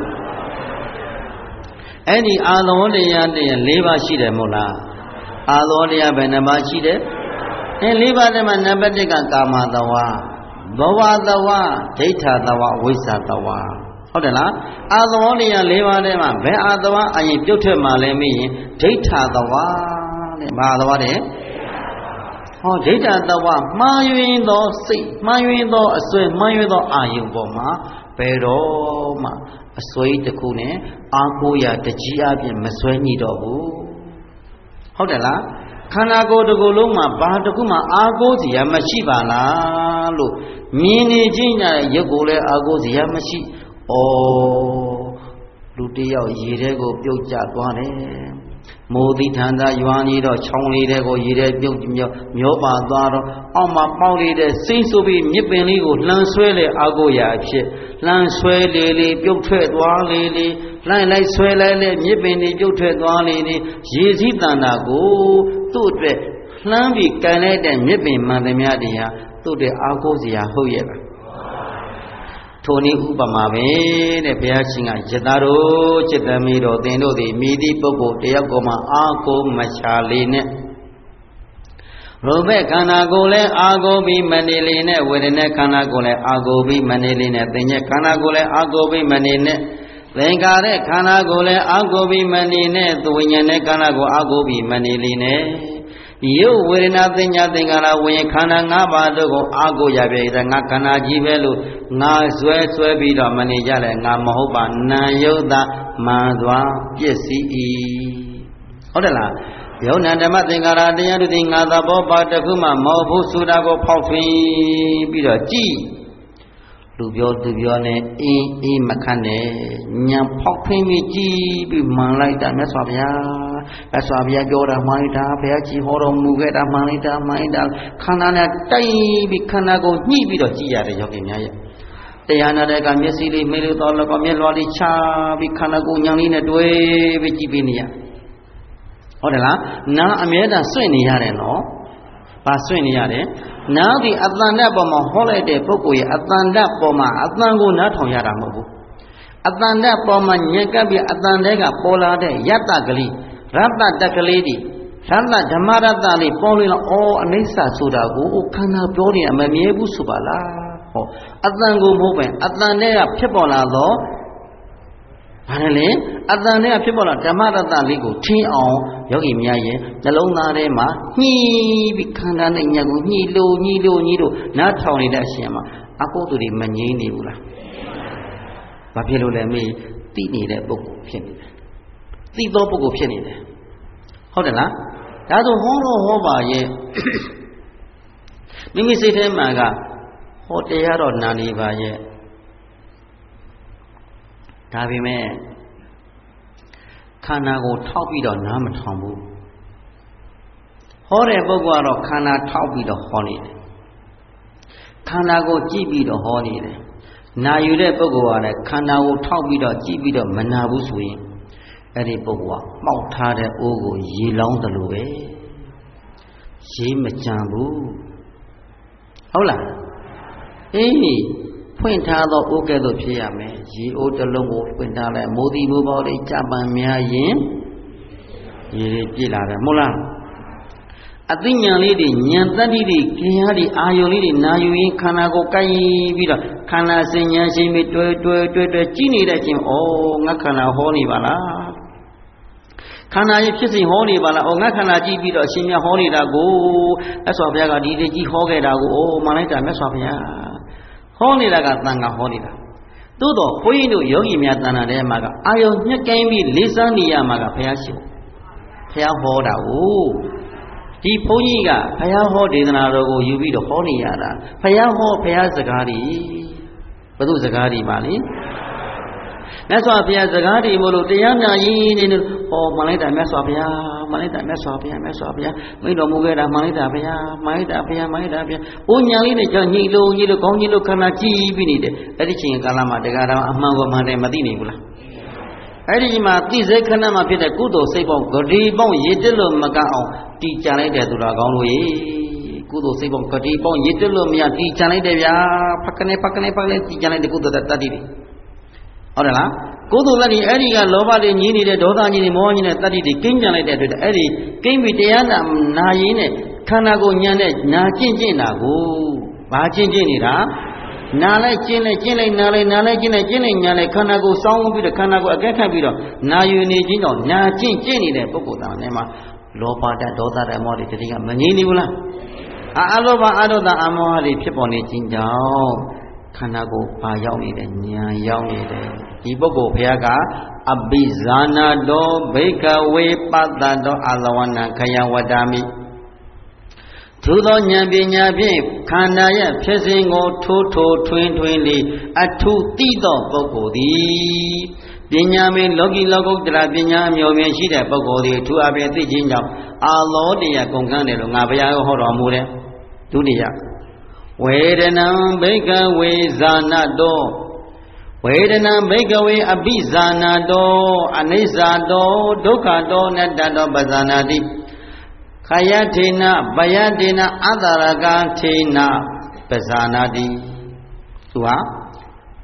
အဲ့ဒီအာသောတရားတရား၄ပါးရှိတယ်မို့လားအာသောတရားဘယ်နှပါးရှိတယ်အဲ၄ပါးထဲမှာနံပါတ်၁ကကာမတဝါဘဝတဝါဒိဋ္ဌတဝါဝိဇ္ဇာတဝါဟုတ်တယ်လားအာသောတရား၄ပါးထဲမှာဘယ်အာသဝါအရင်ပြုတ်ထွက်မှလဲမင်းရင်ဒိဋ္ဌတဝါတဲ့ဘာသဝါတဲ့ဟောဒိဋ္ဌတဝါမှားယွင်းသောစိတ်မှားယွင်းသောအစွဲမှားယွင်းသောအာယုံပေါ်မှာဘယ်တော့မှအစွဲတစ်ခုနဲ့အာကိုရတကြီးအပြင်မစွဲညှိတော့ဘူးဟုတ်တယ်လားခန္ဓာကိုယ်တစ်ခုလုံးမှာဘာတစ်ခုမှအာကိုစရာမရှိပါလားလို့မြင်နေခြင်းညာရုပ်ကိုလည်းအာကိုစရာမရှိဩလူတယောက်ရေထဲကိုပြုတ်ကျသွားတယ်မိုးသီးထန်သာရွာနေတော့ချောင်းလေးတွေကိုရေထဲပြုတ်မျောမျောပါသွားတော့အောက်မှာပေါက်လေးတဲ့စိမ့်ဆိုပြီးမြစ်ပင်လေးကိုလှမ်းဆွဲလေအာကိုရာအဖြစ်လှမ်းဆွဲလေလေပြုတ်ထွက်သွားလေလေလှမ်းလိုက်ဆွဲလိုက်လေမြစ်ပင်တွေပြုတ်ထွက်သွားလေလေရေစည်းတန်တာကိုသူ့အတွက်လှမ်းပြီးကန်လိုက်တဲ့မြစ်ပင်မှန်သမျှတွေဟာသူ့အတွက်အာကိုစရာဟုတ်ရဲ့လားထိုနည်းဥပမာပဲတဲ့ဘုရားရှင်ကယတတို့จิตသမီးတို့သင်တို့သည်မိသည့်ပုဂ္ဂိုလ်တယောက်ကိုမှအာကိုမချလေနဲ့รูปခန္ဓာကိုယ်လည်းအာကိုပြီးမနေလေနဲ့ဝေဒနာခန္ဓာကိုယ်လည်းအာကိုပြီးမနေလေနဲ့သင်ညက်ခန္ဓာကိုယ်လည်းအာကိုပြီးမနေနဲ့သင်္ခါရခန္ဓာကိုယ်လည်းအာကိုပြီးမနေနဲ့သဝိညာဉ်နဲ့ခန္ဓာကိုယ်အာကိုပြီးမနေလေနဲ့ယုတ်ဝေဒနာသင်ညာသင်္ခါရဝိညာဉ်ခန္ဓာ၅ပါးတို့ကိုအာကိုရပြည့်တဲ့ငါခန္ဓာကြီးပဲလို့ငါဆွဲဆွဲပြီးတော့မနေကြလဲငါမဟုတ်ပါနာယုတ်တာမှန်သွားပြည့်စည်၏ဟုတ်တယ်လားယုံနာဓမ္မသင်္ကာရတရားတို့သည်ငါသဘောပါတခုမှမဟုတ်ဘူးဆိုတာကိုဖောက်ထွင်းပြီးတော့ကြည်လူပြောသူပြောနဲ့အေးအေးမခန့်နဲ့ညံဖောက်ထွင်းပြီးကြည်ပြီးမှန်လိုက်တာမြတ်စွာဘုရားမြတ်စွာဘုရားပြောတာမှန်လိုက်တာဘုရားကြီးဟောတော်မူခဲ့တာမှန်လိုက်တာမှန်လိုက်တာခန္ဓာနဲ့တိုက်ပြီးခန္ဓာကိုညှိပြီးတော့ကြည်ရတယ်ယောဂီများရဲ့တရားနာတဲ့ကမျက်စိလေးမေးလို့တော့လည်းမျက်လွှာလေးချပြီးခန္ဓာကိုညံလေးနဲ့တွေ့ပြီးကြည်ပြီးနေရဟုတ်တယ်လားနာအမြဲတမ်းစွန့်နေရတယ်နော်ဘာစွန့်နေရတယ်နာဒီအတန်တပေါ်မှာဟောလိုက်တဲ့ပုဂ္ဂိုလ်ရဲ့အတန်တပေါ်မှာအတန်ကိုနားထောင်ရတာမဟုတ်ဘူးအတန်တပေါ်မှာညက်ကပ်ပြီးအတန်တဲကပေါ်လာတဲ့ယတ္တကလေးရတ္တတက်ကလေးဒီရတ္တဓမ္မရတ္တလေးပေါ်လို့လားအော်အနိစ္စဆိုတာကိုခန္ဓာပြောနေမမြဲဘူးဆိုပါလားဟောအတန်ကိုမဟုတ်ပဲအတန်တဲကဖြစ်ပေါ်လာတော့ဘာလဲလဲအတန်နဲ့ဖြစ်ပေါ်လာဓမ္မရတ္တလေးကိုထင်းအောင်ယောဂီများရဲ့နှလုံးသားထဲမှာညှိပြီးခန္ဓာနဲ့ညက်ကိုညှိလို့ညှိလို့ညှိလို့နားထောင်နေတဲ့အရှင်မှာအကုသိုလ်တွေမငြိမ်းနေဘူးလားဘာဖြစ်လို့လဲမေးသိနေတဲ့ပုဂ္ဂိုလ်ဖြစ်နေတယ်သိသောပုဂ္ဂိုလ်ဖြစ်နေတယ်ဟုတ်တယ်လားဒါဆိုဟောတော့ဟောပါရဲ့မိမိစိတ်ထဲမှာကဟောတရားတော့နာနေပါရဲ့ဒါပေမဲ့ခန္ဓာကိုထောက်ပြီးတော့နားမထောင်ဘူးဟောတဲ့ပုဂ္ဂိုလ်ကတော့ခန္ဓာထောက်ပြီးတော့ဟောနေတယ်ခန္ဓာကိုကြည့်ပြီးတော့ဟောနေတယ်နာယူတဲ့ပုဂ္ဂိုလ်ကလည်းခန္ဓာကိုထောက်ပြီးတော့ကြည့်ပြီးတော့မနာဘူးဆိုရင်အဲ့ဒီပုဂ္ဂိုလ်ကပေါက်ထားတဲ့အိုးကိုရေလောင်းတယ်လို့ပဲရေမကြံဘူးဟုတ်လားအေးဖွင့်ထားသောအိုးကဲ့သို့ဖြစ်ရမယ်ရေအိုးတစ်လုံးကိုဖွင့်ထားလိုက်မိုးဒီမိုးပေါလေးကြပန်များရင်ရေတွေပြည့်လာတယ်မဟုတ်လားအသိဉာဏ်လေးတွေဉာဏ်တတ္တိတွေကျင်ရတွေအာယုလေးတွေနာယူရင်ခန္ဓာကိုကိုက်ပြီးတော့ခန္ဓာစဉ္ညာရှိပြီးတွဲတွဲတွဲတွဲကြည့်နေတဲ့အချိန်ဩငါခန္ဓာဟောနေပါလားခန္ဓာရဲ့ဖြစ်စဉ်ဟောနေပါလားဩငါခန္ဓာကြည့်ပြီးတော့အရှင်မြတ်ဟောနေတာကိုမြတ်စွာဘုရားကဒီတကြီးဟောခဲ့တာကိုဩမှန်လိုက်တာမြတ်စွာဘုရားဟောနေတာကသံဃာဟောနေတာသို့တော့ဘုန်းကြီးတို့ယောဂီများတဏ္ဍာထဲမှာကအာယုံညှက်ကိုင်းပြီးလေးစားနေရမှာကဘုရားရှိဘုရားဟောတာကိုဒီဘုန်းကြီးကဘုရားဟောဒေသနာတော်ကိုယူပြီးတော့ဟောနေရတာဘုရားဟောဘုရားစကားတွေဘု து စကားတွေပါလေမြတ်စွာဘုရားစကားတွေမို့လို့တရားများရင်းနေလို့ဟောမှန်လိုက်တာမြတ်စွာဘုရားမှန်လိုက်တာမြတ်စွာဘုရားမြတ်စွာဘုရားမိန့်တော်မူခဲ့တာမှန်လိုက်တာဘုရားမှန်လိုက်တာဘုရားမှန်လိုက်တာဘုရားအိုးညာလေးနဲ့ကြောင့်ညှိလို့ညှိလို့ကောင်းညှိလို့ခန္ဓာကြည်ပြီးနေတယ်အဲ့ဒီချိန်ကာလမှာတရားတော်အမှန်ကိုမှန်တယ်မသိနိုင်ဘူးလားအဲ့ဒီမှာသိစေခဏမှာဖြစ်တဲ့ကုသိုလ်စိတ်ပေါင်းဂတိပေါင်းရည်တက်လို့မကအောင်တည်ကြလိုက်တဲ့သူတော်ကောင်းတို့ရေကုသိုလ်စိတ်ပေါင်းဂတိပေါင်းရည်တက်လို့မရတည်ကြလိုက်တယ်ဗျာဖက်ကနေဖက်ကနေဖက်ကနေတည်ကြလိုက်တဲ့ကုသိုလ်တတ္တိတွေဟုတ်တယ်လားကုသိုလ်လက်ဒီအဲ့ဒီကလောဘတွေညင်းနေတဲ့ဒေါသညင်းနေမောဟညင်းတဲ့တတ္တိတွေကင်းကြလိုက်တဲ့အတွက်အဲ့ဒီကိမ့်ပြီးတရားနာနာရင်းနဲ့ခန္ဓာကိုညံတဲ့နာကျင့်ကျင့်တာကိုဘာကျင့်ကျင့်နေတာနာလိုက်ကျင့်လိုက်ကျင့်လိုက်နာလိုက်နာလိုက်ကျင့်လိုက်ကျင့်လိုက်ညာလိုက်ခန္ဓာကိုစောင်းပြီးတော့ခန္ဓာကိုအကဲခတ်ပြီးတော့နာယူနေခြင်းတော့နာကျင့်ကျင့်နေတဲ့ပုဂ္ဂိုလ်သားနဲ့မှာလောဘဓာတ်ဒေါသဓာတ်မောဟတွေတတိကမငြိမ့်နေဘူးလားအာအလောဘအာဒေါသအမောဟတွေဖြစ်ပေါ်နေခြင်းကြောင့်ခန္ဓာကိုပါရောက်နေတယ်ဉာဏ်ရောက်နေတယ်ဒီပုဂ္ဂိုလ်ဘုရားကအဘိဇာနာတောဘိကဝေပတ္တတောအလဝနံခယဝတ္တမိသို့သောဉာဏ်ပညာဖြင့်ခန္ဓာရဲ့ဖြစ်စဉ်ကိုထိုးထိုးထွင်းထွင်းလေးအထုသိသောပုဂ္ဂိုလ်သည်ပညာမေလောကီလောကုတ္တရာပညာအမျိုးမျိုးရှိတဲ့ပုဂ္ဂိုလ်သည်သူအပြင်သိခြင်းကြောင့်အာလောတရားကုန်ခန်းတယ်လို့ငါဘုရားဟောတော်မူတယ်ဒုတိယဝေဒနံဘိကဝေဇာနတောဝေဒနံဘိကဝေအဘိဇာနတောအနိစ္စတောဒုက္ခတောနတ္တတောပဇာနာတိခယထေနဗယတေနအတ္တရကထေနပဇာနာတိသူဟာ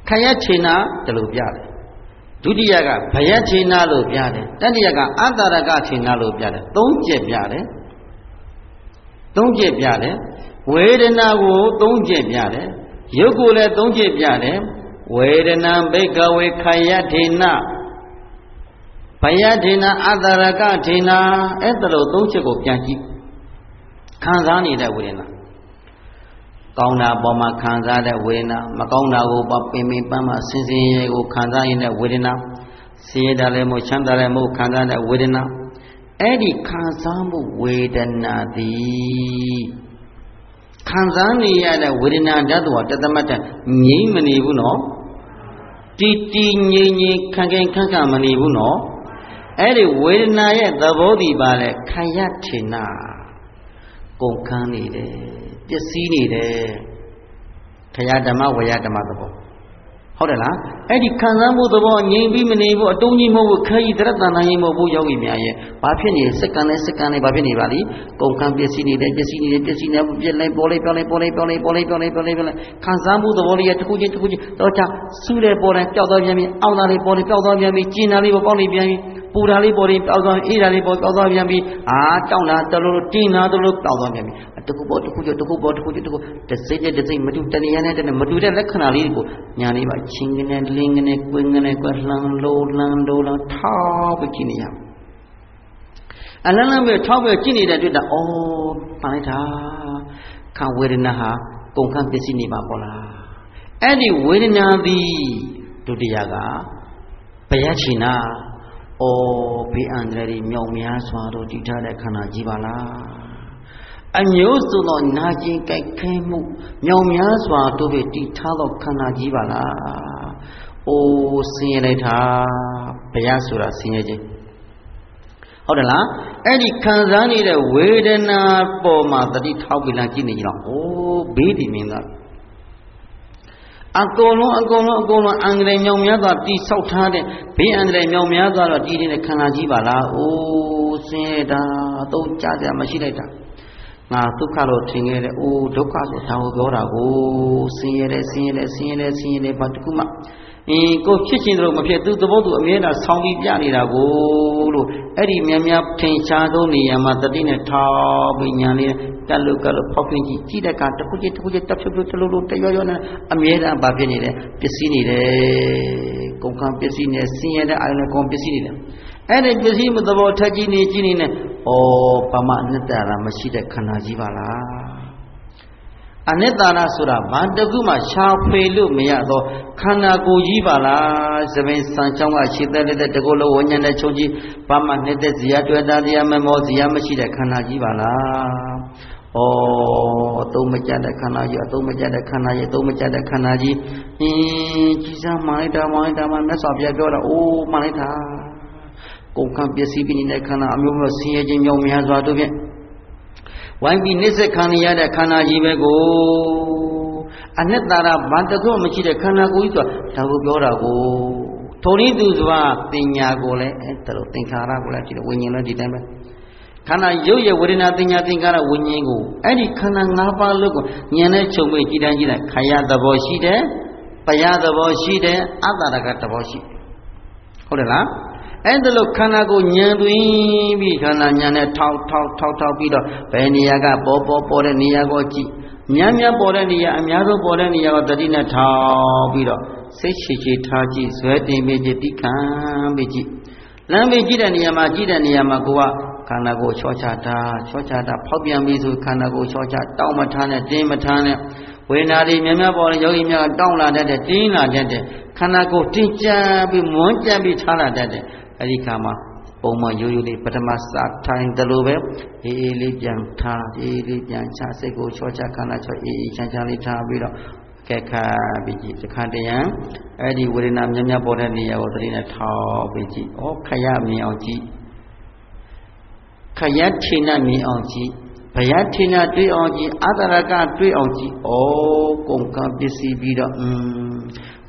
ခယထေနာတလို့ပြတယ်ဒုတိယကဘယထေနာလို့ပြတယ်တတိယကအတ္တရကထေနာလို့ပြတယ်သုံးချက်ပြတယ်သုံးချက်ပြတယ်ဝေဒနာကိုသုံးချက်ပြတယ်ရုပ်ကိုလည်းသုံးချက်ပြတယ်ဝေဒနာဘိကဝေခယထေနာဘယထေနာအတ္တရကထေနာအဲ့ဒါလို့သုံးချက်ကိုပြန်ကြည့်ခံစားနေတဲ့ဝေဒနာကောင်းတာပေါ်မှာခံစားတဲ့ဝေဒနာမကောင်းတာကိုပင်ပင်ပန်းပန်းဆင်းဆင်းရဲကိုခံစားရတဲ့ဝေဒနာဆင်းရဲတယ်လည်းမဟုတ်ချမ်းသာတယ်မဟုတ်ခံစားတဲ့ဝေဒနာအဲ့ဒီခံစားမှုဝေဒနာသည်ခံစားနေရတဲ့ဝေဒနာဓာတ်တော်တသမတ်တငြိမ့်မနေဘူးနော်တီတီငြိမ်ငြိမ်ခံခံခန့်ခန့်မနေဘူးနော်အဲ့ဒီဝေဒနာရဲ့သဘောတည်ပါလေခယထေနာကုန်ခန်းနေတယ်ပျက်စီးနေတယ်ခယဓမ္မဝေယဓမ္မသဘောဟုတ်တယ်လားအဲ့ဒီခံစားမှုသဘောငြိမ်ပြီးမနေဘူးအတုံးကြီးမဟုတ်ဘူးခရီးတရတနာကြီးမဟုတ်ဘူးယောဂီများရဲ့ဘာဖြစ်နေစက္ကန့်နဲ့စက္ကန့်နဲ့ဘာဖြစ်နေပါလိကုန်ခန်းပျက်စီးနေတယ်ပျက်စီးနေတယ်ပျက်စီးနေပြက်လိုက်ပေါ်လိုက်ပြောင်းလိုက်ပေါ်လိုက်ပြောင်းလိုက်ပေါ်လိုက်ပြောင်းလိုက်ပြောင်းလိုက်ပြောင်းလိုက်ခံစားမှုသဘောလေးရဲ့တစ်ခုချင်းတစ်ခုချင်းတော့ချဆူးတယ်ပေါ်တယ်ပျောက်သွားပြန်ပြီအောင်းတာလေးပေါ်တယ်ပျောက်သွားပြန်ပြီကျင်တာလေးပေါ်ပေါက်နေပြန်ပြီပူတာလေးပေါ်တယ်ပျောက်သွားအေးတာလေးပေါ်ပျောက်သွားပြန်ပြီအာတောင်းတာတလို့တင်းတာတလို့ပျောက်သွားပြန်ပြီတစ်ခုပေါ်တစ်ခုကျတစ်ခုပေါ်တစ်ခုကျတစ်ခုတစ်စိတ်နဲ့တစ်စိတ်မတူတဏှာနဲ့တဏှာမတူတဲ့လက္ခဏာလေးကိုညာလေးပါချင်းကနေလင်းကနေကွင်းကနေကွလှမ်းလို့လှမ်းလို့လှမ်းထောက်ပြီးကြည့်နေရအလန်းလန်းပဲထောက်ပြီးကြည့်နေတဲ့တွေ့တာအော်မှန်လိုက်တာခံဝေဒနာဟာကုန်ခန်းပစ္စည်းနေပါပေါ့လားအဲ့ဒီဝေဒနာသည်ဒုတိယကဘယချိနာအော်ဘေးအန္တရာယ်မြောင်များစွာတို့တည်ထားတဲ့ခန္ဓာကြီးပါလားအမျိုးစုံသောနာကျင်ကြိုက်ခဲမှုမြောင်များစွာတို့ပဲတည်ထားသောခန္ဓာကြီးပါလားအိုးဆင်းရဲလိုက်တာဘုရားဆိုတာဆင်းရဲခြင်းဟုတ်တယ်လားအဲ့ဒီခံစားနေတဲ့ဝေဒနာပေါ်မှာတတိထောက်ပြီးလာကြည့်နေကြတော့အိုးဘေးဒီမင်းသားအကုန်လုံးအကုန်လုံးအကုန်လုံးအင်္ဂလိပ်မြောင်များစွာတိဆောက်ထားတဲ့ဘေးအင်္ဂလိပ်မြောင်များစွာတော့တည်နေတဲ့ခန္ဓာကြီးပါလားအိုးဆင်းရဲတာအတော့ကြားကြမရှိလိုက်တာငါဒုက္ခလို့ထင်ခဲ့တယ်အိုးဒုက္ခဆိုတာကိုပြောတာကိုဆင်းရဲတယ်ဆင်းရဲတယ်ဆင်းရဲတယ်ဆင်းရဲတယ်ဘာတခုမှအင်းကိုဖြစ်ချင်းတို့မဖြစ်သူသဘောသူအမြဲတမ်းဆောင်းပြီးပြနေတာကိုလို့အဲ့ဒီများများထင်ရှားသောနေရာမှာတတိနဲ့ထောက်ပြီးညာလေးကတ်လို့ကတ်လို့ဖောက်ပြင်းကြည့်ကြည့်တဲ့ကတခုချင်းတခုချင်းတက်ဖြုတ်ဖြုတ်တလို့လို့တရောရောနဲ့အမြဲတမ်းဘာဖြစ်နေလဲပစ္စည်းနေတယ်ကုန်ခံပစ္စည်းနဲ့ဆင်းရဲတဲ့အာရုံနဲ့ကုန်ပစ္စည်းနေတယ်အဲ့ဒီပစ္စည်းမသဘောထက်ကြီးနေကြည့်နေနဲ့ဩဘာမှအနှစ်သာရမရှိတဲ့ခန္ဓာကြီးပါလားအနိတ္တနာဆိုတာဘာတခုမှရှားဖွေလို့မရတော့ခန္ဓာကိုယ်ကြီးပါလားသဘင်စံချောင်းကရှိတဲ့လက်တဲ့တကုလုံးဝဉ္ဉ္နဲ့ချုပ်ကြီးဘာမှနေတဲ့ဇီယတွေ့တာတရားမမောဇီယမရှိတဲ့ခန္ဓာကြီးပါလားဩအသုံးမကျတဲ့ခန္ဓာကြီးအသုံးမကျတဲ့ခန္ဓာကြီးအသုံးမကျတဲ့ခန္ဓာကြီးအင်းကြီးစားမိုင်းတာမိုင်းတာမှမြတ်စွာဘုရားပြောတာအိုးမှန်လိုက်တာကုန်ခံပစ္စည်းပြနေတဲ့ခန္ဓာအမျိုးမျိုးဆင်းရဲခြင်းကြောင့်များစွာတို့ဖြင့်ဝိုင်းပြီးနှိစ္စခံရတဲ့ခန္ဓာကြီးပဲကိုအနှစ်သာရဘာတခုမရှိတဲ့ခန္ဓာကိုယ်ကြီးဆိုတာဒါကိုပြောတာကိုထိုနည်းသူစွာတင်ညာကိုလည်းအဲဒါလိုသင်္ခါရကိုလည်းဒီလိုဝိညာဉ်လည်းဒီတိုင်းပဲခန္ဓာရုပ်ရဲ့ဝေဒနာတင်ညာသင်္ခါရဝိညာဉ်ကိုအဲ့ဒီခန္ဓာ၅ပါးလုံးကိုဉာဏ်နဲ့ချုပ်ပြီးကြည်တန်းကြည့်လိုက်ခယသဘောရှိတယ်ပယသဘောရှိတယ်အတ္တရကသဘောရှိဟုတ်တယ်လားအဲ့ဒါလို့ခန္ဓာကိုဉာဏ်သွင်းပြီးခန္ဓာဉာဏ်နဲ့ထောက်ထောက်ထောက်ထောက်ပြီးတော့ဘယ်နေရာကပေါ်ပေါ်ပေါ်တဲ့နေရာကိုကြည့်ဉာဏ်များပေါ်တဲ့နေရာအများဆုံးပေါ်တဲ့နေရာကိုတတိနဲ့ထောက်ပြီးတော့စိတ်ရှိရှိထားကြည့်ဇွဲတင်ပြီးကြည့်တိခံပြီးကြည့်လမ်းပြီးကြည့်တဲ့နေရာမှာကြည့်တဲ့နေရာမှာကိုကခန္ဓာကိုချောချတာချောချတာဖောက်ပြန်ပြီးဆိုခန္ဓာကိုချောချတောင်းမထားနဲ့တင်းမထားနဲ့ဝေဒနာတွေများများပေါ်တဲ့ယောဂီများတောင်းလာတတ်တဲ့တင်းလာတတ်တဲ့ခန္ဓာကိုတင်းကြပ်ပြီးမွန်းကြပ်ပြီးထားလာတတ်တဲ့အဲ့ဒီခါမှာပုံမှန်ရိုးရိုးလေးပထမစထိုင်တယ်လို့ပဲအေးအေးလေးပြန်ထားအေးအေးလေးပြန်ချစိတ်ကိုချောချခန္ဓာချောအေးအေးချမ်းချမ်းလေးထားပြီးတော့ကဲခါပြီးကြည့်တခါတရံအဲ့ဒီဝေဒနာများများပေါ်တဲ့နေရာကိုသတိနဲ့ထောက်ပြီးကြည့်ဩခရမြင်အောင်ကြည့်ခရထေနမြင်အောင်ကြည့်ဘယထေနတွေးအောင်ကြည့်အတ္တရကတွေးအောင်ကြည့်ဩကုန်ကံပစ္စည်းပြီးတော့อืม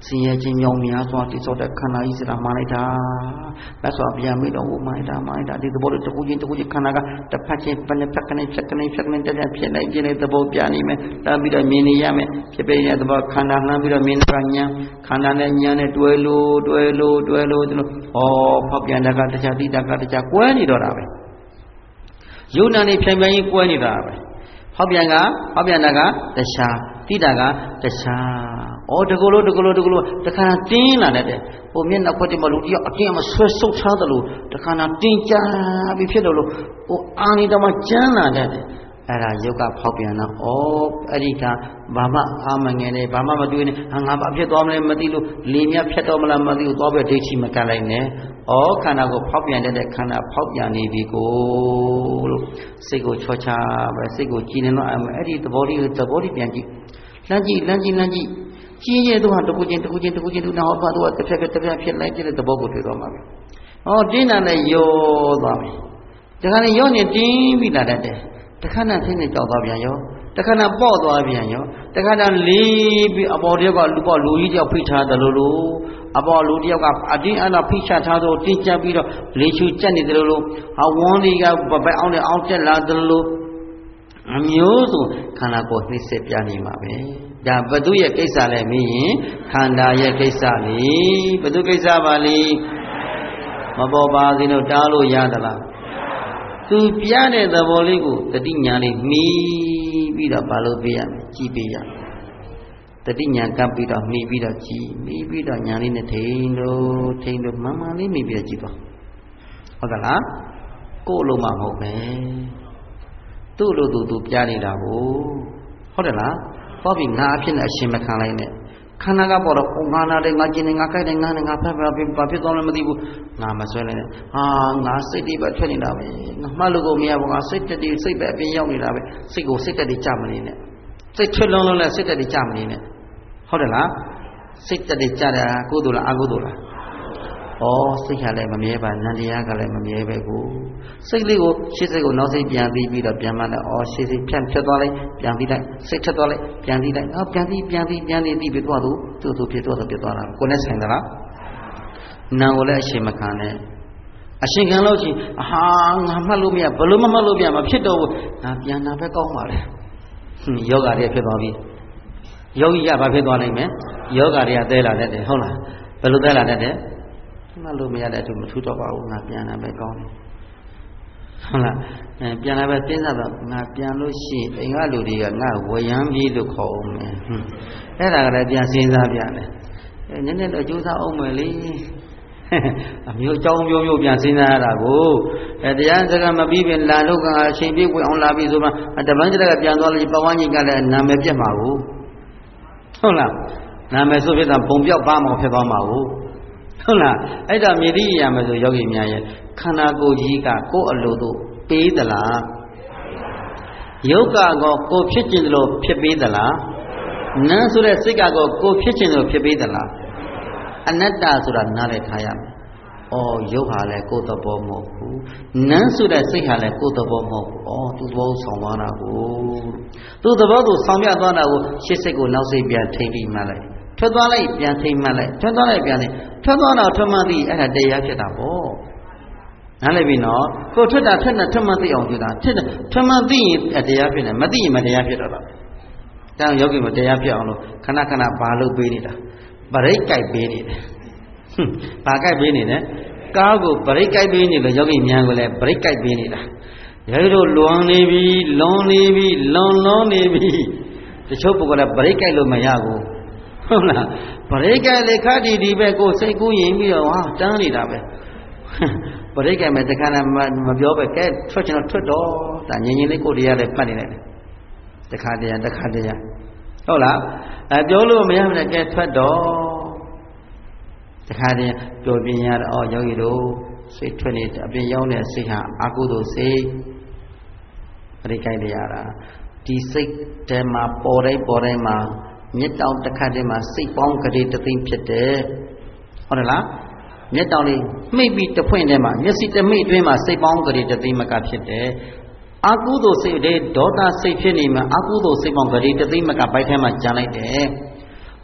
ဆင်းရဲခြင်းကြောင့်များစွာတိဆောက်တဲ့ခန္ဓာကြီးစတာမှန်လိုက်တာလက်စွာပြန်မိတော့မှန်လိုက်တာမှန်လိုက်တာဒီသဘောတစ်ခုချင်းတစ်ခုချင်းခန္ဓာကတစ်ဖက်ချင်းဘယ်နဲ့ဖက်ကနေဖြက်ကနေဖြက်ကနေတက်တက်ဖြစ်နေခြင်းတဲ့သဘောပြနေမယ်တမ်းပြီးတော့မြင်နေရမယ်ဖြစ်ပြတဲ့သဘောခန္ဓာလှမ်းပြီးတော့မြင်တာညာခန္ဓာနဲ့ညာနဲ့တွဲလို့တွဲလို့တွဲလို့ဒီလိုဩဖောက်ပြန်တာကတခြားတိတာကတခြားကွဲနေတော့တာပဲယုံနာနေဖြိုင်ဖြိုင်ကြီးကွဲနေတာပဲဖောက်ပြန်ကဖောက်ပြန်တာကတခြားတိတာကတခြားဩတကူလို့တကူလို့တကူလို့တခါတင်းလာတဲ့ဟိုမျက်နှာခွက်တည်းမလို့တယောက်အတင်းမဆွဲဆုပ်ချားတယ်လို့တခါနာတင်းကြပြီးဖြစ်တယ်လို့ဟိုအာနေတော့မှကျန်းလာတဲ့အဲ့ဒါယုတ်ကဖောက်ပြန်တော့ဩအဲ့ဒီကဘာမှအာမငယ်နေဘာမှမတွေ့နေဟာငါဘာဖြစ်သွားမလဲမသိလို့လေမြတ်ဖြတ်တော့မလားမသိဘူးသွားပဲဒိဋ္ဌိမကလိုက်နဲ့ဩခန္ဓာကိုဖောက်ပြန်တဲ့ခန္ဓာဖောက်ပြန်နေပြီကိုလို့စိတ်ကိုချောချပဲစိတ်ကိုကြည်နေတော့အဲ့ဒီသဘောလေးသဘောလေးပြန်ကြည့်လမ်းကြည့်လမ်းကြည့်လမ်းကြည့်ကြည်ရဲ့သူဟာတကူချင်းတကူချင်းတကူချင်းသူနောက်ဘာသူကတစ်ဖြက်တစ်ဖြက်ဖြစ်လိုက်တဲ့သဘောကိုတွေ့တော့မှာပဲ။ဩတင်းတာနဲ့ယောသွားပြီ။တခါနဲ့ယောနေတင်းပြီးလာတတ်တယ်။တခါနဲ့ဆင်းနေကြောက်သွားပြန်ရော။တခါနဲ့ပေါ့သွားပြန်ရော။တခါနဲ့လေးပြီးအပေါ်တယောက်ကလူပေါ့လူကြီးတယောက်ဖိထားတယ်လို့လို့အပေါ်လူတယောက်ကအတင်းအနာဖိချထားတော့တင်းကျပ်ပြီးတော့လေချူကျက်နေတယ်လို့လို့အဝန်းလေးကဘက်အောင်နဲ့အောင်ကျက်လာတယ်လို့အမျိုးစုခန္ဓာကိုယ်နှိမ့်ဆက်ပြနေမှာပဲဒါဘသူရဲ့ကိစ္စလဲမင်းရင်ခန္ဓာရဲ့ကိစ္စလေဘသူကိစ္စပါလေမပေါ်ပါသေးလို့တားလို့ရသလားသူပြတဲ့သဘောလေးကိုတတိညာလေးမှီပြီးတော့ဘာလို့ပေးရမလဲကြည်ပေးရတတိညာကပ်ပြီးတော့မှီပြီးတော့ကြည်မှီပြီးတော့ညာလေးနဲ့ထိန်လို့ထိန်လို့မမှန်လေးမှီပြီးတော့ကြည်ပါဟုတ်ကလားကိုယ်လုံးမမဟုတ်ပဲသူ့လိုသူသူပြနေတာကိုဟုတ်တယ်လားဟောပြီးငါအဖြစ်နဲ့အရှင်မခံလိုက်နဲ့ခန္ဓာကပေါ်တော့ငါနာတယ်ငါကျင်တယ်ငါကြိုက်တယ်ငါနဲ့ငါဖက်ဖက်ဘာဖြစ်သွားလဲမသိဘူးငါမဆွဲလိုက်နဲ့ဟာငါစိတ်တွေပဲထွက်နေတာပဲငါမှလို့ကိုမရဘူးငါစိတ်တက်တွေစိတ်ပဲအပြင်ရောက်နေတာပဲစိတ်ကိုစိတ်တက်တွေကြမနေနဲ့စိတ်ထွက်လုံးလုံးလဲစိတ်တက်တွေကြမနေနဲ့ဟုတ်တယ်လားစိတ်တက်တွေကြတာကုသိုလ်လားအကုသိုလ်လားဩစိတ်ကလည်းမမြဲပါနန္တရားကလည်းမမြဲပဲကိုစိတ်လေးကိုရှေ့စိတ်ကိုနောက်စိတ်ပြန်ပြီးပြီးတော့ပြန်မှလည်းဩရှေ့စိတ်ဖြန့်ဖြတ်သွားလိုက်ပြန်ပြီးလိုက်စိတ်ထက်သွားလိုက်ပြန်ပြီးလိုက်အော်ပြန်ပြီးပြန်ပြီးပြန်ပြီးပြီးပြီးသွားသူသူ့သူဖြစ်သွားသူဖြစ်သွားတာကိုယ်နဲ့ဆိုင်သလားနာကိုလည်းအရှင်မခံနဲ့အရှင်ခံလို့ရှိရင်ဟာငါမှတ်လို့မရဘလို့မမှတ်လို့မရမဖြစ်တော့ဘူးငါပြန်တာပဲကောင်းပါလေဟွန်းယောဂတွေဖြစ်သွားပြီယောဂီကဘာဖြစ်သွားနိုင်မလဲယောဂတွေကသဲလာတတ်တယ်ဟုတ်လားဘယ်လိုသဲလာတတ်တယ်မှတ်လို့မရတဲ့အတူမထူတော့ပါဘူးငါပြန်တာပဲကောင်းတယ်ဟုတ်လားအဲပြန်လာပဲစဉ်းစားတော့ငါပြန်လို့ရှိရင်အိမ်ကလူတွေကငါဝရမ်းပြေးလို့ခေါ်အောင်မယ်ဟွန်းအဲ့ဒါကလည်းပြန်စဉ်းစားပြန်တယ်အဲနည်းနည်းတော့အကျိုးစားအောင်မယ်လေအမျိုးအကြောင်းမျိုးမျိုးပြန်စဉ်းစားရတာကိုအဲတရားစကားမပြီးပြင်လာလို့ကအချိန်ပြည့်ဝင်အောင်လာပြီဆိုမှတပန်းကျက်ကပြန်သွားလို့ပဝန်းကြီးကလည်းနာမည်ပြတ်မှာကိုဟုတ်လားနာမည်ဆိုဖြစ်တာပုံပြောက်ပါမှဖြစ်သွားမှာကိုဟုတ်လားအဲ့ဒါမြေတိရမယ်ဆိုယောဂီများရဲ့ခန္ဓာကိုယ်ကြီးကကိုယ်အလိုတို့ပေးသလားယုတ်ကကောကိုယ်ဖြစ်ခြင်းလို့ဖြစ်ပေးသလားနန်းဆိုတဲ့စိတ်ကကောကိုယ်ဖြစ်ခြင်းလို့ဖြစ်ပေးသလားအနတ္တဆိုတာနားလည်ထားရမယ်။အော်ယုတ်ဟာလည်းကိုယ်သဘောမဟုတ်ဘူး။နန်းဆိုတဲ့စိတ်ဟာလည်းကိုယ်သဘောမဟုတ်ဘူး။အော်သူသဘောဆောင်သွားတာကိုသူသဘောကိုဆောင်ပြသွားတာကိုရှေ့စိတ်ကိုနောက်စိတ်ပြန်ထိမ့်ပြီးမှလိုက်ထွက်သွားလိုက်ပြန်ထိမ့်မှလိုက်ထွက်သွားလိုက်ပြန်ထိထွက်သွားတော့ထွက်မှသိအဲ့ဒါတရားဖြစ်တာပေါ့နားလည်ပြီနော်ကိုထွက်တာထွက်နေထွက်မှသိအောင်ကြည့်တာဖြစ်တယ်ထွက်မှသိရင်တရားဖြစ်တယ်မသိရင်မတရားဖြစ်တော့တာတောင်ယောဂီမတရားဖြစ်အောင်လို့ခဏခဏဘာလို့ပေးနေတာပရိတ်ကြိုက်ပေးနေတယ်ဟွန်းဘာကြိုက်ပေးနေလဲကားကိုပရိတ်ကြိုက်ပေးနေလို့ယောဂီများကိုလည်းပရိတ်ကြိုက်ပေးနေတာယောဂီတို့လွန်နေပြီလွန်နေပြီလွန်လွန်နေပြီတချို့ပုဂ္ဂိုလ်ကပရိတ်ကြိုက်လို့မရဘူးဟုတ်လားပရိက္ခလေခတိဒီပဲကိုစိတ်ကူးရင်ပြီးတော့ဟာတန်းနေတာပဲပရိက္ခမဲ့တခါနဲ့မပြောပဲကဲထွက်ချင်တော့ထွက်တော့ဒါငြင်းငြင်းလေးကိုတရားလည်းပတ်နေတယ်တခါတည်းတခါတည်းဟုတ်လားအဲပြောလို့မရဘူးလေကဲထွက်တော့တခါတည်းပြောပြရတော့အော်ယောဂီတို့စိတ်ထွက်နေအပြင်ရောက်တဲ့စိတ်ဟာအာကုသိုလ်စိတ်ပရိက္ခတရားတာဒီစိတ်ထဲမှာပေါ်တိုင်းပေါ်တိုင်းမှာမြတ်တောင်တစ်ခါတည်းမှာစိတ်ပေါင်းကလေးတစ်သိန်းဖြစ်တယ်ဟုတ်တယ်လားမြတ်တောင်လေးမှိတ်ပြီးတစ်ဖွင့်ထဲမှာမျက်စိတစ်မိတ်တွင်းမှာစိတ်ပေါင်းကလေးတစ်သိန်းမကဖြစ်တယ်အာကုသိုလ်စိတ်တွေဒေါသစိတ်ဖြစ်နေမှာအာကုသိုလ်စိတ်ပေါင်းကလေးတစ်သိန်းမကဘိုက်ထဲမှာကြံလိုက်တယ်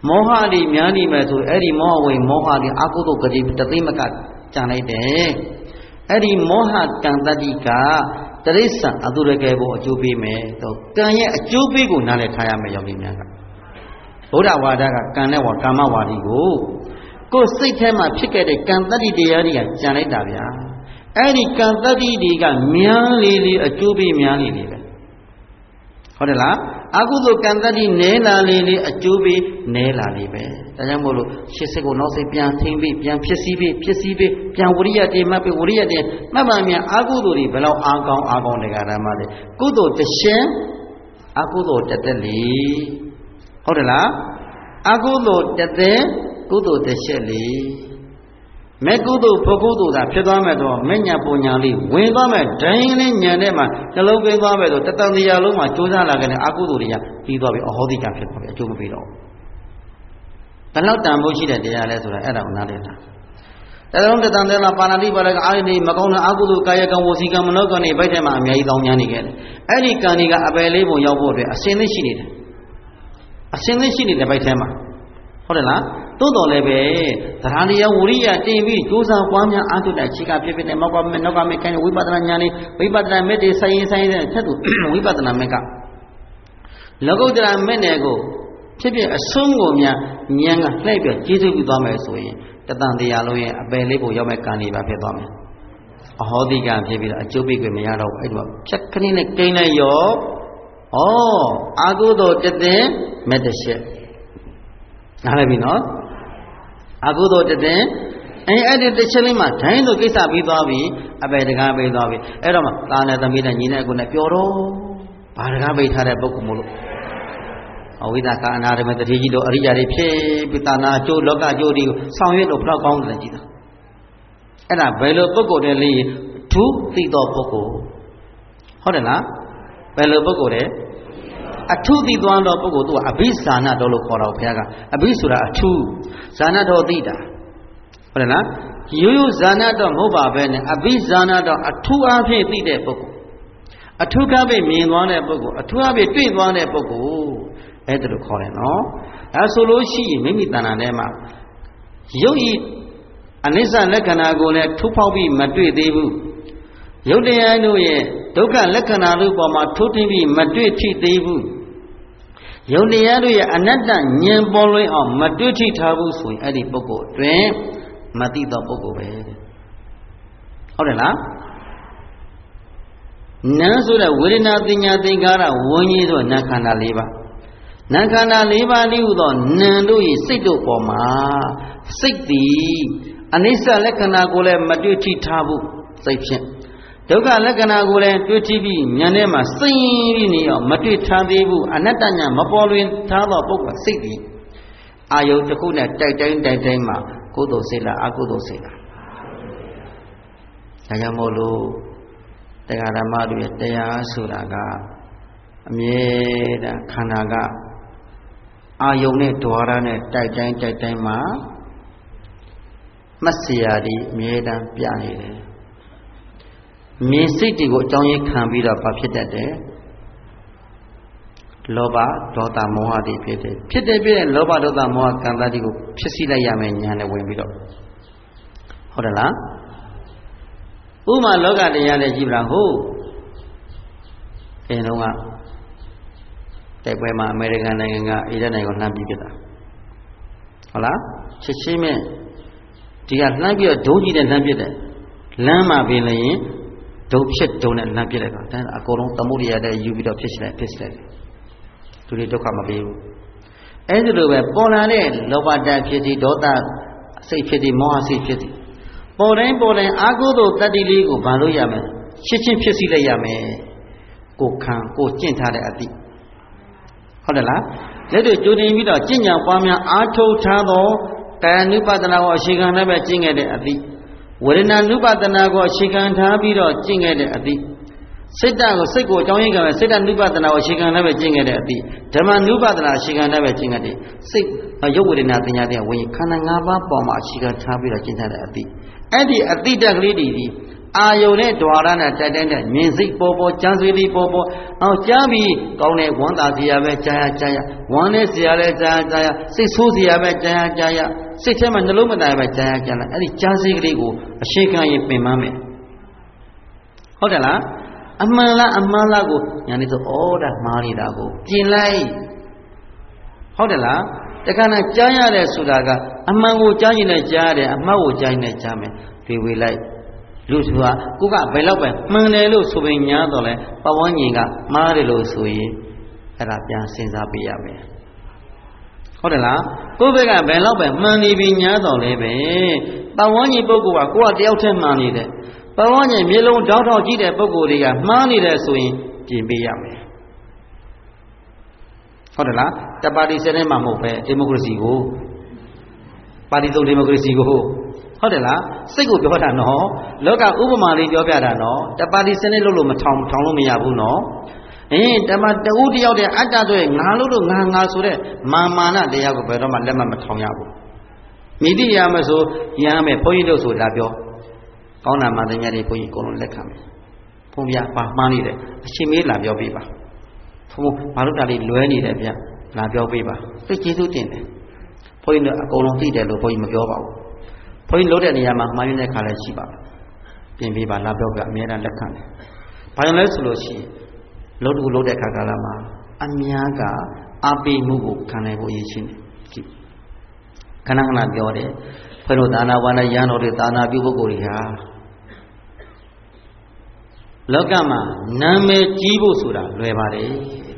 မောဟတွေများနေမယ်ဆိုအဲ့ဒီမောဟဝင်မောဟတွေအကုသိုလ်ကတိတသိမကကြံလိုက်တယ်အဲ့ဒီမောဟကံတတိကတရိစ္ဆာန်အတုရကဲဖို့အကျိုးပေးမယ်တော့ကံရဲ့အကျိုးပေးကိုနားလည်ထားရမယ်ယောဂီများကဗုဒ္ဓဝါဒကကံနဲ့ဝါကာမဝါဒီကိုကိုယ်စိတ်ထဲမှာဖြစ်ခဲ့တဲ့ကံတတိတရားတွေကကြံလိုက်တာဗျာအဲ့ဒီကံတတိတွေကများလေလေအကျိုးပေးများလေလေပဲဟုတ်တယ်လားအကုသိုလ်ကံတတိနဲလာလေလေအကျိုးပေးနဲလာလေပဲဒါကြောင့်မို့လို့ရှစ်စိတ်ကိုနောက်စိတ်ပြန်ထိမ့်ပြီးပြန်ဖြစ်စီပြီးဖြစ်စီပြီးပြန်ဝရိယတည်မှတ်ပြီးဝရိယတည်မှတ်မှမြန်အကုသိုလ်တွေဘယ်လောက်အားကောင်းအားကောင်းတဲ့ကရမလဲကုသိုလ်တစ်ရှင်အကုသိုလ်တစ်သက်လေဟုတ်တယ်လားအကုသိုလ်တစ်သက်ကုသိုလ်တစ်ရှက်လေမဲ့ကုသိုလ်ဘုကုသိုလ်သာဖြစ်သွားမယ်တော့မဲ့ညာပုံညာလေးဝင်သွားမယ်ဒိုင်းလေးညံတဲ့မှာနှလုံးသွင်းသွားမယ်ဆိုတတန်တရားလုံးမှာကြိုးစားလာခဲ့တဲ့အကုသိုလ်တွေကပြီးသွားပြီအဟောတိကဖြစ်သွားပြီအကျိုးမပေးတော့ဘယ်လောက်တန်ဖို့ရှိတဲ့တရားလဲဆိုတာအဲ့ဒါကိုနားလည်တာတလုံးတတန်တဲ့လားပါဏာတိပါဠိကအာရိနေမကောင်းတဲ့အကုသိုလ်ကာယကံဝစီကံမနောကံတွေဘိုက်ထဲမှာအများကြီးတောင်းညာနေခဲ့တယ်အဲ့ဒီကံတွေကအပယ်လေးပုံရောက်ဖို့အတွက်အစင်းသိရှိနေတယ်အစင်းသိရှိနေတဲ့ဘိုက်ထဲမှာဟုတ်တယ်လားသို့တော်လည်းပဲသရဏတရားဝရိယတင်ပြီးကြိုးစားပွားများအားထုတ်တဲ့ခြေကဖြစ်ဖြစ်နဲ့မောက်ကမဲ့နောက်ကမဲ့ကိုင်းဝိပဿနာဉာဏ်လေးဝိပဿနာမဲ့တွေဆိုင်ရင်ဆိုင်တဲ့ချက်သူဝိပဿနာမဲ့ကလောကုတ္တရာမဲ့နယ်ကိုဖြစ်ဖြစ်အဆုံးကိုများဉာဏ်ကလှည့်ပြီးကျေးဇူးပြုသွားမယ်ဆိုရင်တတန်တရားလုံးရဲ့အပယ်လေးကိုရောက်မဲ့ကံတွေပါဖြစ်သွားမယ်အဟောတိကဖြစ်ပြီးတော့အကျိုးပေးခွင့်မရတော့ဘူးအဲ့ဒီတော့ဖြတ်ခဏနဲ့ကိန်းလိုက်ရောဩအာဟုသောတသက်မဲ့တစ်ချက်နားလည်ပြီနော်အကုသိုလ်တည်အဲအဲ့ဒီတစ်ချက်လေးမှာဒိုင်းလို့ကိစ္စပြီးသွားပြီအပေတကားပြီးသွားပြီအဲ့တော့မှသားနဲ့သမီးနဲ့ညီနဲ့ကိုနဲ့ပျော်တော့ဘာတကားပြီးထားတဲ့ပုဂ္ဂိုလ်မို့လို့အဝိဒကာအနာရမတတိကြီးတို့အရိယာတွေဖြစ်ပြီးတာနာအကျိုးလောကအကျိုးတွေကိုဆောင်ရွက်လို့ဘလောက်ကောင်းတယ်ကြည်တာအဲ့ဒါဘယ်လိုပုဂ္ဂိုလ်တွေလေးထူးသိသောပုဂ္ဂိုလ်ဟုတ်တယ်လားဘယ်လိုပုဂ္ဂိုလ်တွေအထုသိသွားသောပုဂ္ဂိုလ်သူကအဘိဇာဏတော်လို့ခေါ်တော့ဘုရားကအဘိဆိုတာအထုဇာဏတော်သိတာဟုတ်တယ်လားရိုးရိုးဇာဏတော်မဟုတ်ပါပဲနဲ့အဘိဇာဏတော်အထုအဖြစ်သိတဲ့ပုဂ္ဂိုလ်အထုကပဲမြင်သွားတဲ့ပုဂ္ဂိုလ်အထုအဖြစ်တွေ့သွားတဲ့ပုဂ္ဂိုလ်အဲ့ဒါလို့ခေါ်တယ်နော်အဲဆိုလို့ရှိရင်မိမိတဏ္ဍာထဲမှာရုပ်ဤအနိစ္စလက္ခဏာကိုလည်းထူဖောက်ပြီးမတွေ့သေးဘူးရုပ်တရားတို့ရဲ့ဒုက္ခလက္ခဏာတို့ပေါ်မှာထိုးထွင်းပြီးမတွေ့ထိသေးဘူးယုံတရားတို့ရဲ့အနတ္တဉာဏ်ပေါ်လွင်အောင်မတွေ့ထိထားဘူးဆိုရင်အဲ့ဒီပုဂ္ဂိုလ်အတွင်းမသိသောပုဂ္ဂိုလ်ပဲဟုတ်တယ်လားနာဆိုတဲ့ဝေဒနာပညာသင်္ခါရဝဉ္ကြီးဆိုနာခန္ဓာ၄ပါးနာခန္ဓာ၄ပါးလေးဟူသောနာတို့၏စိတ်တို့ပေါ်မှာစိတ်သည်အနိစ္စလက္ခဏာကိုလည်းမတွေ့ထိထားဘူးစိတ်ဖြင့်ဒုက္ခလက္ခဏာကိုလည်းတွေ့ထိပြီးဉာဏ်ထဲမှာစိတ်ပြီးနေအောင်မတွေ့ထားသေးဘူးအနတ္တဉာဏ်မပေါ်လွင်ထားသောပုဂ္ဂိုလ်စိတ်ဒီအာယုတစ်ခုနဲ့တိုက်တိုင်းတိုက်တိုင်းမှာကုသိုလ်စိတ်လားအကုသိုလ်စိတ်လားဒါကြောင့်မို့လို့တရားဓမ္မတွေတရားဆိုတာကအမြဲတမ်းခန္ဓာကအာယုနဲ့ဓဝရနဲ့တိုက်တိုင်းတိုက်တိုင်းမှာမှတ်စရာဒီအမြဲတမ်းပြနေတယ်မြင်စိတ်တွေကိုအကြောင်းရင်းခံပြီးတော့ဘာဖြစ်တတ်တယ်လောဘဒေါသမောဟတွေဖြစ်တယ်ဖြစ်တယ်ပြည့်တဲ့လောဘဒေါသမောဟကံတတိကိုဖြစ်စီလိုက်ရမယ်ညာနဲ့ဝင်ပြီးတော့ဟုတ်တယ်လားဥမာလောကတရားလည်းကြည့်ပါလားဟုတ်အရင်တော့ကတိုက်ပွဲမှာအမေရိကန်နိုင်ငံကအီရတ်နိုင်ငံကိုလှမ်းပြီးပြတာဟုတ်လားချက်ချင်းမဲ့ဒီကလှမ်းပြီးတော့ဒုံးကြီးနဲ့လှမ်းပြတယ်လမ်းမှာပြင်လို့ရင်ဒုံဖြစ်ဒုံနဲ့လမ်းပြလိုက်တော့ဒါအကုန်လုံးသမုဒိယတဲ့ယူပြီးတော့ဖြစ်စီလိုက်ဖြစ်စီလိုက်တယ်သူတွေဒုက္ခမပေးဘူးအဲဒီလိုပဲပေါ်လာတဲ့လောဘတဖြစ်စီဒေါသစိတ်ဖြစ်စီမောဟစိတ်ဖြစ်စီပေါ်တိုင်းပေါ်တိုင်းအာဟုသောတတ္တိလေးကိုဘာလို့ရမလဲရှင်းချင်းဖြစ်စီလိုက်ရမယ်ကိုခံကိုကျင့်ထားတဲ့အသည့်ဟုတ်တယ်လားလက်တွေကြိုတင်ပြီးတော့ကျင့်ကြံပွားများအားထုတ်ထားသောကာယ ानु ပဒနာကိုအခြေခံနဲ့ပဲကျင့်ခဲ့တဲ့အသည့်ဝေဒနာ ानु ပဒနာကိုအခြေခံထားပြီးတော့ကျင့်ခဲ့တဲ့အသည့်စိတ်တကိုစိတ်ကိုအကြောင်းရင်းကပဲစိတ်တ ानु ပဒနာကိုအခြေခံနဲ့ပဲကျင့်ခဲ့တဲ့အသည့်ဓမ္မ ानु ပဒနာအခြေခံနဲ့ပဲကျင့်ခဲ့တဲ့စိတ်ရုပ်ဝေဒနာပညာတဲ့ဝိညာဉ်ခန္ဓာ၅ပါးပေါ်မှာအခြေခံထားပြီးတော့ကျင့်ထားတဲ့အသည့်အဲ့ဒီအသည့်တက်ကလေးတွေဒီအာယုန်နဲ့ဓဝါရနဲ့တိုက်တိုင်းတဲ့မြင်စိတ်ပေါ်ပေါ်ကြံစည်လေးပေါ်ပေါ်အောင်ကြားပြီးကောင်းတဲ့ဝမ်းသာစရာပဲကြားရကြားရဝမ်းနဲ့စရာလည်းကြားရကြားရစိတ်ဆိုးစရာပဲကြားရကြားရစိတ်ထဲမှာနှလုံးမသားပဲကြားရကြားရအဲ့ဒီကြားစိတ်ကလေးကိုအရှိခံရင်ပင်ပန်းမယ်ဟုတ်တယ်လားအမှန်လားအမှန်လားကိုညာနေဆိုဩဒါမှားနေတာကိုပြင်လိုက်ဟုတ်တယ်လားတခါနဲ့ကြားရတယ်ဆိုတာကအမှန်ကိုကြားရင်လည်းကြားရတယ်အမှားကိုကြားရင်လည်းကြားမယ်တွေဝေလိုက်လူဆိုတာကိုကဘယ်တော့ပဲမှန်တယ်လို့ဆိုရင်ညာတော့လဲပဝန်းကျင်ကမှားတယ်လို့ဆိုရင်အဲ့ဒါပြန်စဉ်းစားပေးရမယ်ဟုတ်တယ်လားကိုယ့်ဘက်ကဘယ်တော့ပဲမှန်နေပြီညာတော့လဲပဲပဝန်းကျင်ပုဂ္ဂိုလ်ကကိုကတယောက်တည်းမှန်နေတယ်ပဝန်းကျင်မျိုးလုံးတောက်တောက်ကြည့်တဲ့ပုဂ္ဂိုလ်တွေကမှားနေတယ်ဆိုရင်ပြင်ပေးရမယ်ဟုတ်တယ်လားတပါတီစတဲ့မှာမဟုတ်ပဲဒီမိုကရေစီကိုပါတီသုံးဒီမိုကရေစီကိုဟုတ်တယ်လားစိတ်ကိုပြောတာနော်လောကဥပမာလေးပြောပြတာနော်တပါတီစနစ်လို့လို့မထောင်ထောင်လို့မရဘူးနော်အင်းတမတူတယောက်တည်းအတ္တတွေငါလို့လို့ငါငါဆိုတဲ့မာမာနတရားကိုဘယ်တော့မှလက်မမထောင်ရဘူးမိတိရမဆိုရမ်းမယ်ဘုန်းကြီးတို့ဆိုလာပြောကောင်းတာမှန်တယ်များတွေဘုန်းကြီးအကုန်လုံးလက်ခံမယ်ဘုန်းကြီးပါမှားနေတယ်အရှင်မေးလာပြောပေးပါဘုန်းဘာလို့ဒါလေးလွဲနေတယ်ဗျလာပြောပေးပါသိကျေးဇူးတင်တယ်ဘုန်းကြီးတို့အကုန်လုံးသိတယ်လို့ဘုန်းကြီးမပြောပါဘူးဘုန်းကြီးလို့တဲ့နေရာမှာမှားရင်းတဲ့ခါလည်းရှိပါပြင်ပေးပါလာပြောပြအများအားလက်ခံတယ်ဘာလို့လဲဆိုလို့ရှိရင်လို့တူလို့တဲ့ခါကာလမှာအများကအပေးမှုကိုခံနိုင်ဖို့ရည်ရှိတယ်ကြည့်ခဏခဏပြောတယ်ဘုရားသာနာဝါနဲ့ရန်တော်တွေသာနာပြုပုဂ္ဂိုလ်တွေဟာလောကမှာနာမည်ကြီးဖို့ဆိုတာလွယ်ပါတယ်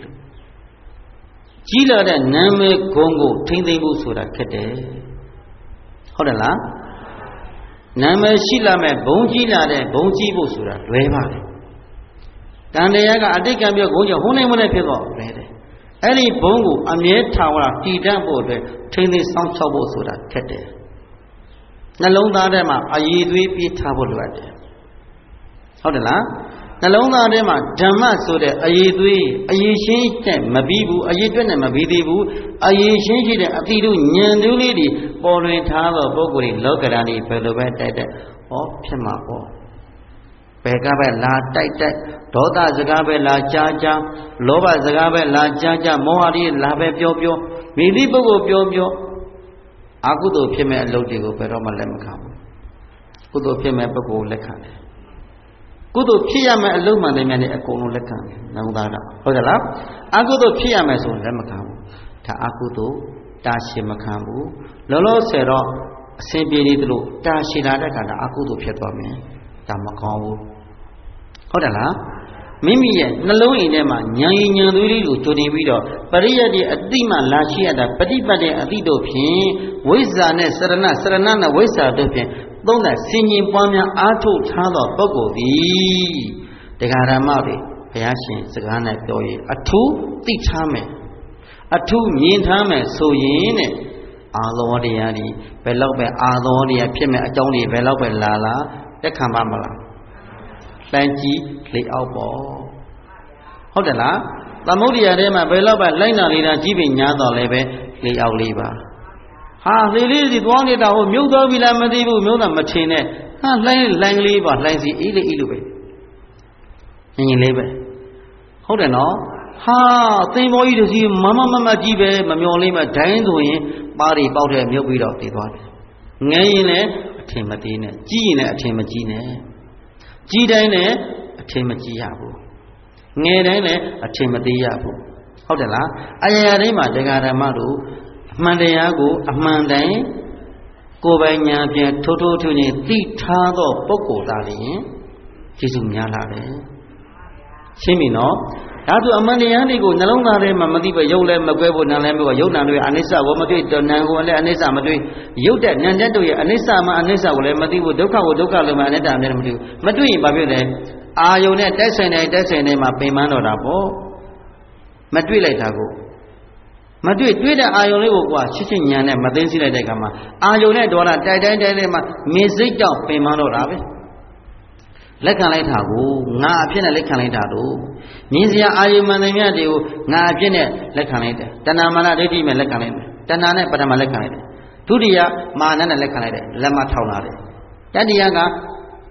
ကြီးလာတဲ့နာမည်ဂုဏ်ကိုထိမ့်သိမ့်ဖို့ဆိုတာခက်တယ်ဟုတ်တယ်လားနာမည်ရှိလာမဲ့ဘုံကြီးလာတဲ့ဘုံကြီးဖို့ဆိုတာလွယ်ပါတယ်တန်တရားကအတိတ်ကံပြောဘုံကြောင့်ဟိုးနေမနဲ့ဖြစ်တော့လွယ်တယ်အဲ့ဒီဘုံကိုအမြဲထားဝရတည်တတ်ဖို့အတွက်ထိမ့်သိမ့်စောင့်ချောက်ဖို့ဆိုတာခက်တယ်နှလုံးသားထဲမှာအရည်သွေးပြည့်ထားဖို့လိုအပ်တယ်ဟုတ်တယ်လားနှလုံးသားထဲမှာဓမ္မဆိုတဲ့အရည်သွေးအရည်ရှင်းတဲ့မပြီးဘူးအရည်တွက်နဲ့မပြီးသေးဘူးအရည်ရှင်းရှိတဲ့အတိတို့ဉာဏ်တူးလေးတွေပေါ်လွင်ထားသောပုဂ္ဂိုလ်တွေလောကဓာတ်တွေဘယ်လိုပဲတိုက်တိုက်ဟောဖြစ်မှာပေါ့ဘယ်ကပဲလာတိုက်တိုက်ဒေါသစကားပဲလာကြားကြားလောဘစကားပဲလာကြားကြားမောဟတွေလာပဲပြောပြောမိသည့်ပုဂ္ဂိုလ်ပြောပြောအကုသိုလ်ဖြစ်မဲ့အလုပ်တွေကိုဘယ်တော့မှလက်မခံဘူးကုသိုလ်ဖြစ်မဲ့ပုဂ္ဂိုလ်လက်ခံတယ်ကုသိုလ်ဖြစ်ရမယ်အလုံးမှန်တယ်များနဲ့အကုန်လုံးလက်ခံတယ်နှုံသားတာဟုတ်ကြလားအကုသိုလ်ဖြစ်ရမယ်ဆိုရင်လက်မခံဘူးဒါအကုသိုလ်တာရှိမခံဘူးလောလောဆယ်တော့အစဉ်ပြေနေသလိုတာရှိလာတဲ့ခါကျအကုသိုလ်ဖြစ်သွားမယ်ဒါမကောင်းဘူးဟုတ်တယ်လားမိမိရဲ့နှလုံးအိမ်ထဲမှာဉာဏ်ရည်ဉာဏ်သွေးလေးကိုကြိုတင်ပြီးတော့ပရိယတ်ရဲ့အတိမှလာရှိရတာပฏิပတ်တဲ့အတိတို့ဖြင့်ဝိဇ္ဇာနဲ့စရဏစရဏနဲ့ဝိဇ္ဇာတို့ဖြင့်သုံးတဲ့စင်ញင်ပွားများအားထုတ်ထားသောပုဂ္ဂိုလ်သည်တရားဓမ္မတွေဘုရားရှင်စကားနဲ့ပြောရင်အထူးသိထားမယ်အထူးမြင်ထားမယ်ဆိုရင်တဲ့အာသောတရားဒီဘယ်လောက်ပဲအာသောတရားဖြစ်မဲ့အကြောင်းတွေဘယ်လောက်ပဲလာလာတက်ခံပါမလားတန်ကြီးလေအောက်ပေါ့ဟုတ်တယ်လားသမုဒ္ဒရာထဲမှာဘယ်လောက်ပဲလိုက်နာနေတာကြီးပင်ညာတော်လည်းပဲလေအောက်လေးပါဟာလေလေးစီသွားနေတာဟိုမြုပ်သွားပြီလားမသိဘူးမြုပ်တာမထင်နဲ့ဟာလှိုင်းလှိုင်းလေးပါလှိုင်းစီအေးလေးအေးလို့ပဲငင်ငင်လေးပဲဟုတ်တယ်နော်ဟာသင်္ဘောကြီးတစီမမမမကြီးပဲမမျောလေးမှဒိုင်းဆိုရင်ပါးတွေပေါက်တဲ့မြုပ်ပြီးတော့တည်သွားတယ်ငယ်ရင်လည်းအထင်မသေးနဲ့ကြီးရင်လည်းအထင်မကြီးနဲ့ကြီးတိုင်းလည်းအထင်မကြီးရဘူးငယ်တိုင်းလည်းအထင်မသေးရဘူးဟုတ်တယ်လားအရာရာတိုင်းမှာတရားဓမ္မတို့အမှန်တရားကိုအမှန်တိုင်းကိုယ်ပိုင်ဉာဏ်ဖြင့်ထိုးထိုးထွင်းထွင်းသိထားသောပုဂ္ဂိုလ်သားလျင်ကျေးဇူးများလာတယ်ရှင်းပြီနော်ဒါဆိုအမှန်တရားတွေကိုနှလုံးသားထဲမှာမသိပဲရုပ်လည်းမကွဲဖို့နာမ်လည်းမကွဲရုပ်နာမ်တွေအနိစ္စကိုမတွေ့နာမ်ကိုလည်းအနိစ္စမတွေ့ရုပ်တဲ့နာမ်တဲ့တို့ရဲ့အနိစ္စမှာအနိစ္စကိုလည်းမသိဘူးဒုက္ခကိုဒုက္ခလို့မှအနတ္တလည်းမသိဘူးမတွေ့ရင်ဘာဖြစ်လဲအာယုန်နဲ့တိုက်ဆိုင်တဲ့တိုက်ဆိုင်တဲ့မှာပင်ပန်းတော့တာပေါ့မတွေ့လိုက်တာကိုမတွေ့တွေ့တဲ့အာယုန်လေးကိုကွာချစ်ချစ်ညာနဲ့မသိသိလိုက်တဲ့အခါမှာအာယုန်နဲ့ဒေါ်လာတိုက်တိုင်းတိုက်တိုင်းမှာမြင်စိတ်ကြောင့်ပင်ပန်းတော့တာပဲလက်ခံလိုက်တာကိုငါအဖြစ်နဲ့လက်ခံလိုက်တာတို့မြင်စရာအာယုမှန်သမျှတွေကိုငါအဖြစ်နဲ့လက်ခံလိုက်တယ်တဏမာနဒိဋ္ဌိနဲ့လက်ခံလိုက်တယ်တဏနဲ့ပထမလက်ခံလိုက်တယ်ဒုတိယမာနနဲ့လက်ခံလိုက်တယ်လက်မထောင်လာတယ်တတိယက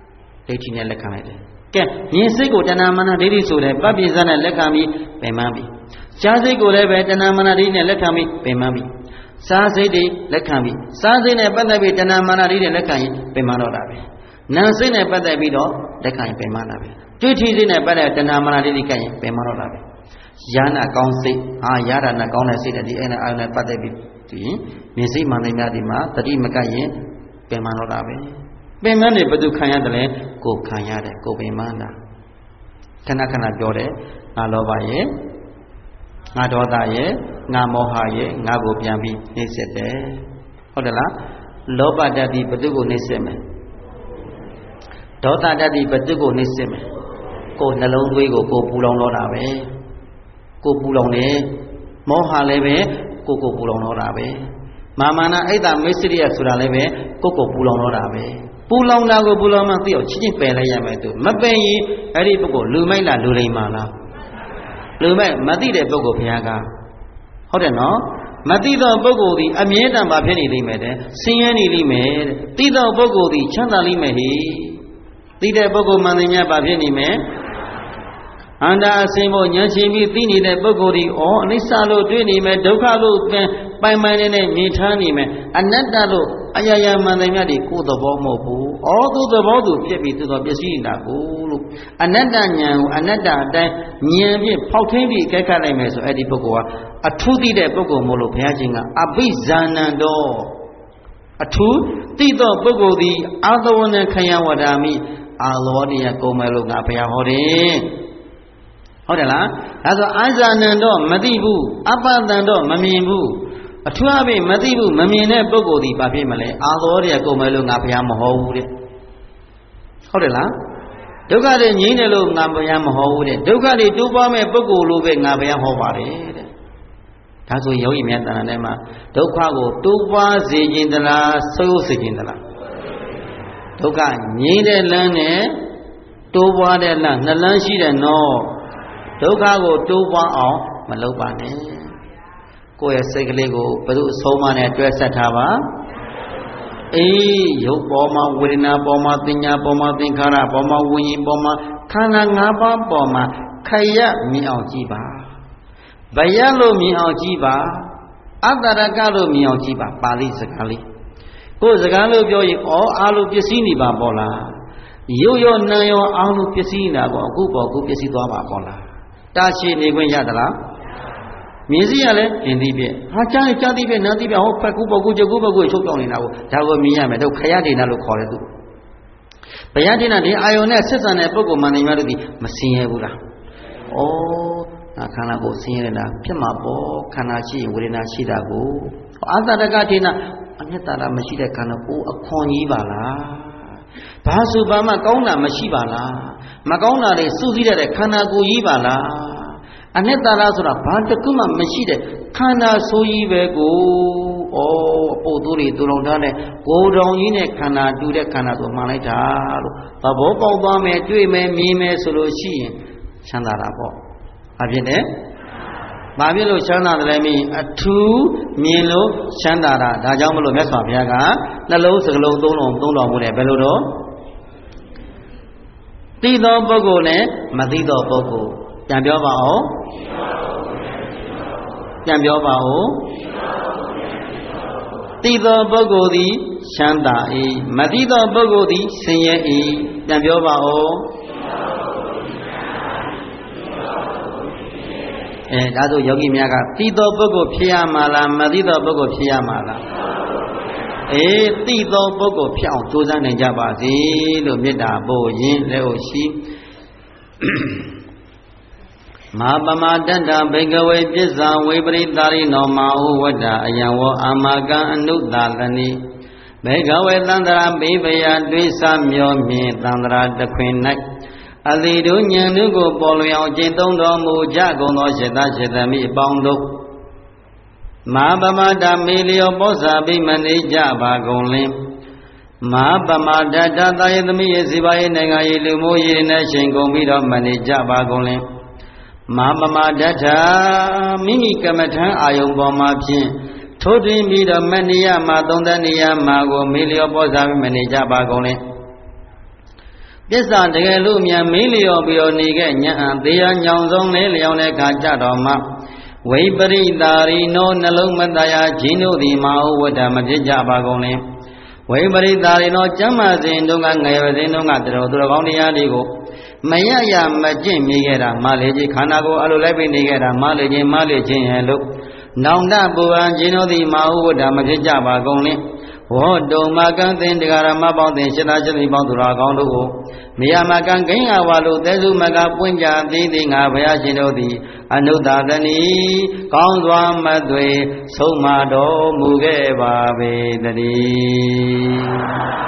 ဒိဋ္ဌိနဲ့လက်ခံလိုက်တယ်ကဲမြင်စိတ်ကိုတဏမာနဒိဋ္ဌိဆိုတဲ့ပပိစနဲ့လက်ခံပြီးပင်ပန်းပြီကြားစိတ်ကိုလည်းပဲတဏမာနဒိဋ္ဌိနဲ့လက်ခံပြီးပင်ပန်းပြီစားစိတ်တွေလက်ခံပြီးစားစိတ်နဲ့ပတ်သက်ပြီးတဏမာနဒိဋ္ဌိနဲ့လက်ခံရင်ပင်ပန်းတော့တာပဲနာစိတ်နဲ့ပတ်သက်ပြီးတော့လက်ခံရင်ပင်ပန်းတာပဲတွေ့ထိစိတ်နဲ့ပတ်သက်တဏမာနဒိဋ္ဌိကရင်ပင်ပန်းတော့တာပဲယာနာကောင်းစိတ်အာရတာနာကောင်းတဲ့စိတ်တဲ့ဒီအဲ့နဲ့အာနဲ့ပတ်သက်ပြီးဒီမြင်စိတ်မှန်တယ်များဒီမှာတတိမကရင်ပင်ပန်းတော့တာပဲပင်ပန်းနေဘယ်သူခံရတယ်လဲကိုခံရတယ်ကိုပင်ပန်းတာခဏခဏပြောတယ်ငါလောဘရဲ့ငါဒေါသရဲ့ငါမောဟရဲ့ငါကိုပြန်ပြီးနှိမ့်ဆက်တယ်ဟုတ်တယ်လားလောဘတတ်ပြီးဘယ်သူကိုနှိမ့်ဆက်မယ်ဒေါသတတ်ပြီးဘယ်သူကိုနှိမ့်ဆက်မယ်ကိုနှလုံးသွေးကိုကိုပူလောင်တော့တာပဲကိုပူလောင်တယ်မောဟလည်းပဲကိုကိုပူလောင်တော့တာပဲမာမာနာအိတ်တာမေစရိယဆိုတာလည်းပဲကိုကိုပူလောင်တော့တာပဲပူလောင်တာကိုပူလောင်မှသိအောင်ချင်းချင်းပယ်လိုက်ရမယ်သူမပယ်ရင်အဲ့ဒီပုဂ္ဂိုလ်လူမိုက်လားလူလိမ္မာလားလူမိုက်မသိတဲ့ပုဂ္ဂိုလ်ဘုရားကဟုတ်တယ်နော်မသိသောပုဂ္ဂိုလ်သည်အမြဲတမ်းပါဖြစ်နေလိမ့်မယ်တဲ့ဆင်းရဲနေလိမ့်မယ်တဲ့သိသောပုဂ္ဂိုလ်သည်ချမ်းသာလိမ့်မယ်ဟိသိတဲ့ပုဂ္ဂိုလ်မှန်တယ်များပါဖြစ်နေမယ်အန္တာအစင်ဖို့ဉာဏ်ချင်းပြီးသိနေတဲ့ပုဂ္ဂိုလ်ဒီဩအနိစ္စလို့တွေ့နေမယ်ဒုက္ခလို့ပိုင်ပိုင်နေနဲ့မြင်ထားနေမယ်အနတ္တလို့အယယမှန်တယ်များဒီကိုယ်သဘောမဟုတ်ဘူးဩသူသဘောသူဖြစ်ပြီးသူတော်ပစ္စည်းနေတာကိုလို့အနတ္တဉာဏ်ကိုအနတ္တအတိုင်းဉာဏ်ဖြင့်ဖောက်ထင်းပြီးအကဲခတ်လိုက်မယ်ဆိုအဲ့ဒီပုဂ္ဂိုလ်ကအထူးသိတဲ့ပုဂ္ဂိုလ်မို့လို့ဘုရားရှင်ကအဘိဇာနံတော်အထူးသိသောပုဂ္ဂိုလ်သည်အာသဝနခယဝဒာမိအာလောနိယကုံမယ်လို့ငါဘုရားဟောတယ်ဟုတ်တယ်လားဒါဆိုအာဇာနံတော့မသိဘူးအပတန်တော့မမြင်ဘူးအထူးအပြင်မသိဘူးမမြင်တဲ့ပုဂ္ဂိုလ်ဒီဘာဖြစ်မလဲအာသောတဲ့ကုံမယ်လို့ငါဘုရားမဟောဘူးတဲ့ဟုတ်တယ်လားဒုက္ခတွေငြိမ့်တယ်လို့ငါဘုရားမဟောဘူးတဲ့ဒုက္ခတွေတိုးပွားမဲ့ပုဂ္ဂိုလ်လို့ပဲငါဘုရားဟောပါတယ်တဲ့ဒါဆိုယောဂီများတဏ္ဍာထဲမှာဒုက္ခကိုတိုးပွားစေခြင်းသလားဆိုးစေခြင်းသလားဒုက္ခငြိမ့်တဲ့လမ်းနဲ့တိုးပွားတဲ့လမ်းနှစ်လမ်းရှိတယ်နော်ဒုက္ခကိုတိုးပွားအောင်မလုပ်ပါနဲ့ကိုယ့်ရဲ့စိတ်ကလေးကိုဘယ်သူအဆုံးမနဲ့တွဲဆက်ထားပါအေးရုပ်ပေါ်မှာဝေဒနာပေါ်မှာပညာပေါ်မှာသင်္ခါရပေါ်မှာဝိညာဉ်ပေါ်မှာခန္ဓာ၅ပါးပေါ်မှာခရမြင်အောင်ကြည့်ပါဘယလို့မြင်အောင်ကြည့်ပါအတ္တရကလို့မြင်အောင်ကြည့်ပါပါဠိစကားလေးကိုယ်စကားလို့ပြောရင်ဩအားလို့ပစ္စည်းနေပါပေါ့လားရုပ်ရောနာရောအားလို့ပစ္စည်းနေတာပေါ့အခုပေါ်အခုပစ္စည်းသွားပါပေါ့လားတာရှိနေခွင့်ရသလားမြင်စီရလဲမြင်သိပြဟာကြားနေကြားသိပြနားသိပြဟောဖက်ကူပေါ်ကူကြကူပေါ်ကူချုပ်ပြောင်းနေတာကိုဒါကိုမြင်ရမယ်တို့ခရဒေနာလို့ခေါ်တယ်သူဘုရားဒေနာဒီအာယုန်နဲ့ဆက်ဆံတဲ့ပုဂ္ဂိုလ်မှန်တယ်များလို့ဒီမစင်ရဘူးလားဩငါခန္ဓာကိုယ်ဆင်းရဲတာဖြစ်မှာပေါ့ခန္ဓာရှိရင်ဝေဒနာရှိတာကိုအာသတကဒေနာအမြတ်တာမရှိတဲ့ခန္ဓာကိုယ်အခွန်ကြီးပါလားဘာဆိုဘာမှကောင်းတာမရှိပါလားမကောင်းတာတွေစုစည်းတဲ့ခန္ဓာကိုယ်ကြီးပါလားအနှစ်သာရဆိုတာဘာတခုမှမရှိတဲ့ခန္ဓာဆိုးကြီးပဲကိုဩအပို့သူတွေတူတော်ထားတဲ့ကိုယ်တော်ကြီးနဲ့ခန္ဓာတူတဲ့ခန္ဓာဆိုမှန်လိုက်တာလို့သဘောပေါက်သွားမယ်တွေ့မယ်မြင်မယ်ဆိုလို့ရှိရင်ချမ်းသာတာပေါ့ဘာဖြစ်လဲဘာဖြစ်လို့ချမ်းသာတယ်လဲမင်းအထူးမြင်လို့ချမ်းသာတာဒါကြောင့်မလို့မြတ်စွာဘုရားကနှလုံးစကလုံးသုံးလုံးသုံးတော်မူတယ်ဘယ်လိုတော့သိသောပုဂ္ဂိုလ်နဲ့မသိသောပုဂ္ဂိုလ်ပြန်ပြောပါဦးပြန်ပြောပါဦးသိသောပုဂ္ဂိုလ်သည်ချမ်းသာ၏မသိသောပုဂ္ဂိုလ်သည်ဆင်းရဲ၏ပြန်ပြောပါဦးအဲဒါဆိုယောဂီများကသိသောပုဂ္ဂိုလ်ဖြစ်ရမှာလားမသိသောပုဂ္ဂိုလ်ဖြစ်ရမှာလားအေးသိသောပုဂ္ဂိုလ်ဖြစ်အောင်ကြိုးစားနိုင်ကြပါစေလို့မေတ္တာပို့ရင်းလက်ဟုတ်ရှိမဟာပမာတတ္တဘိကဝေပစ္ဆာဝေပရိသရိနောမဟုဝတ္တအယံဝအာမကံအနုသာသနိဘိကဝေသန္တရာဘိဗယတွေးစမျောမြင်သန္တရာတခွင်၌အတိတို့ဉာဏ်တို့ကိုပေါ်လွင်အောင်ကျင့်သုံးတော်မူကြကုန်သောစေတစေတမိအပေါင်းတို့မဟာပမာတမေလျောပောဇာဘိမနေကြပါကုန်လင်မဟာပမာတတသာယသမီးရဲ့ဇိပါရဲ့နိုင်ငံရဲ့လူမျိုးရေးနဲ့ရှင်ကုန်ပြီးတော့မနေကြပါကုန်လင်မဟာပမာတထမိမိကမ္မထံအာယုံပေါ်မှာဖြင့်ထိုးတွင်ပြီးတော့မနေရမှာသုံးသနေရမှာကိုမေလျောပောဇာဘိမနေကြပါကုန်လင်ပစ္စာတကယ်လို့မြန်မေးလျော်ပြီးတော့နေခဲ့ညံသေးရညောင်ဆုံးလေးလျောင်းတဲ့ခါကြတော့မှဝိပရိတာရိနောနှလုံးမတရားခြင်းတို့သည်မဟုတ်ဝတ္တမဖြစ်ကြပါကုန်လေဝိပရိတာရိနောကျမ်းမာစဉ်တို့ကငယ်စဉ်တို့ကတတော်သူတော်ကောင်းတရားတွေကိုမရရမကျင့်မိခဲ့တာမလေးကြီးခန္ဓာကိုယ်အလိုလိုက်ပြီးနေခဲ့တာမလေးချင်းမလေးချင်းရဲ့လို့နောင်တပူဟံခြင်းတို့သည်မဟုတ်ဝတ္တမဖြစ်ကြပါကုန်လေဝေါတုံမကံသင်တရားရမပေါင်းသင်ရှင်းသားရှင်းသည်ပေါင်းသူတော်ကောင်းတို့ကိုမယမကံဂိမ်းအဝါလို့သဲစုမကပွင့်ကြသေးသေးငါဘုရားရှင်တို့သည်အနုတ္တသနီကောင်းစွာမသွေဆုံးမတော်မူခဲ့ပါပေတည်း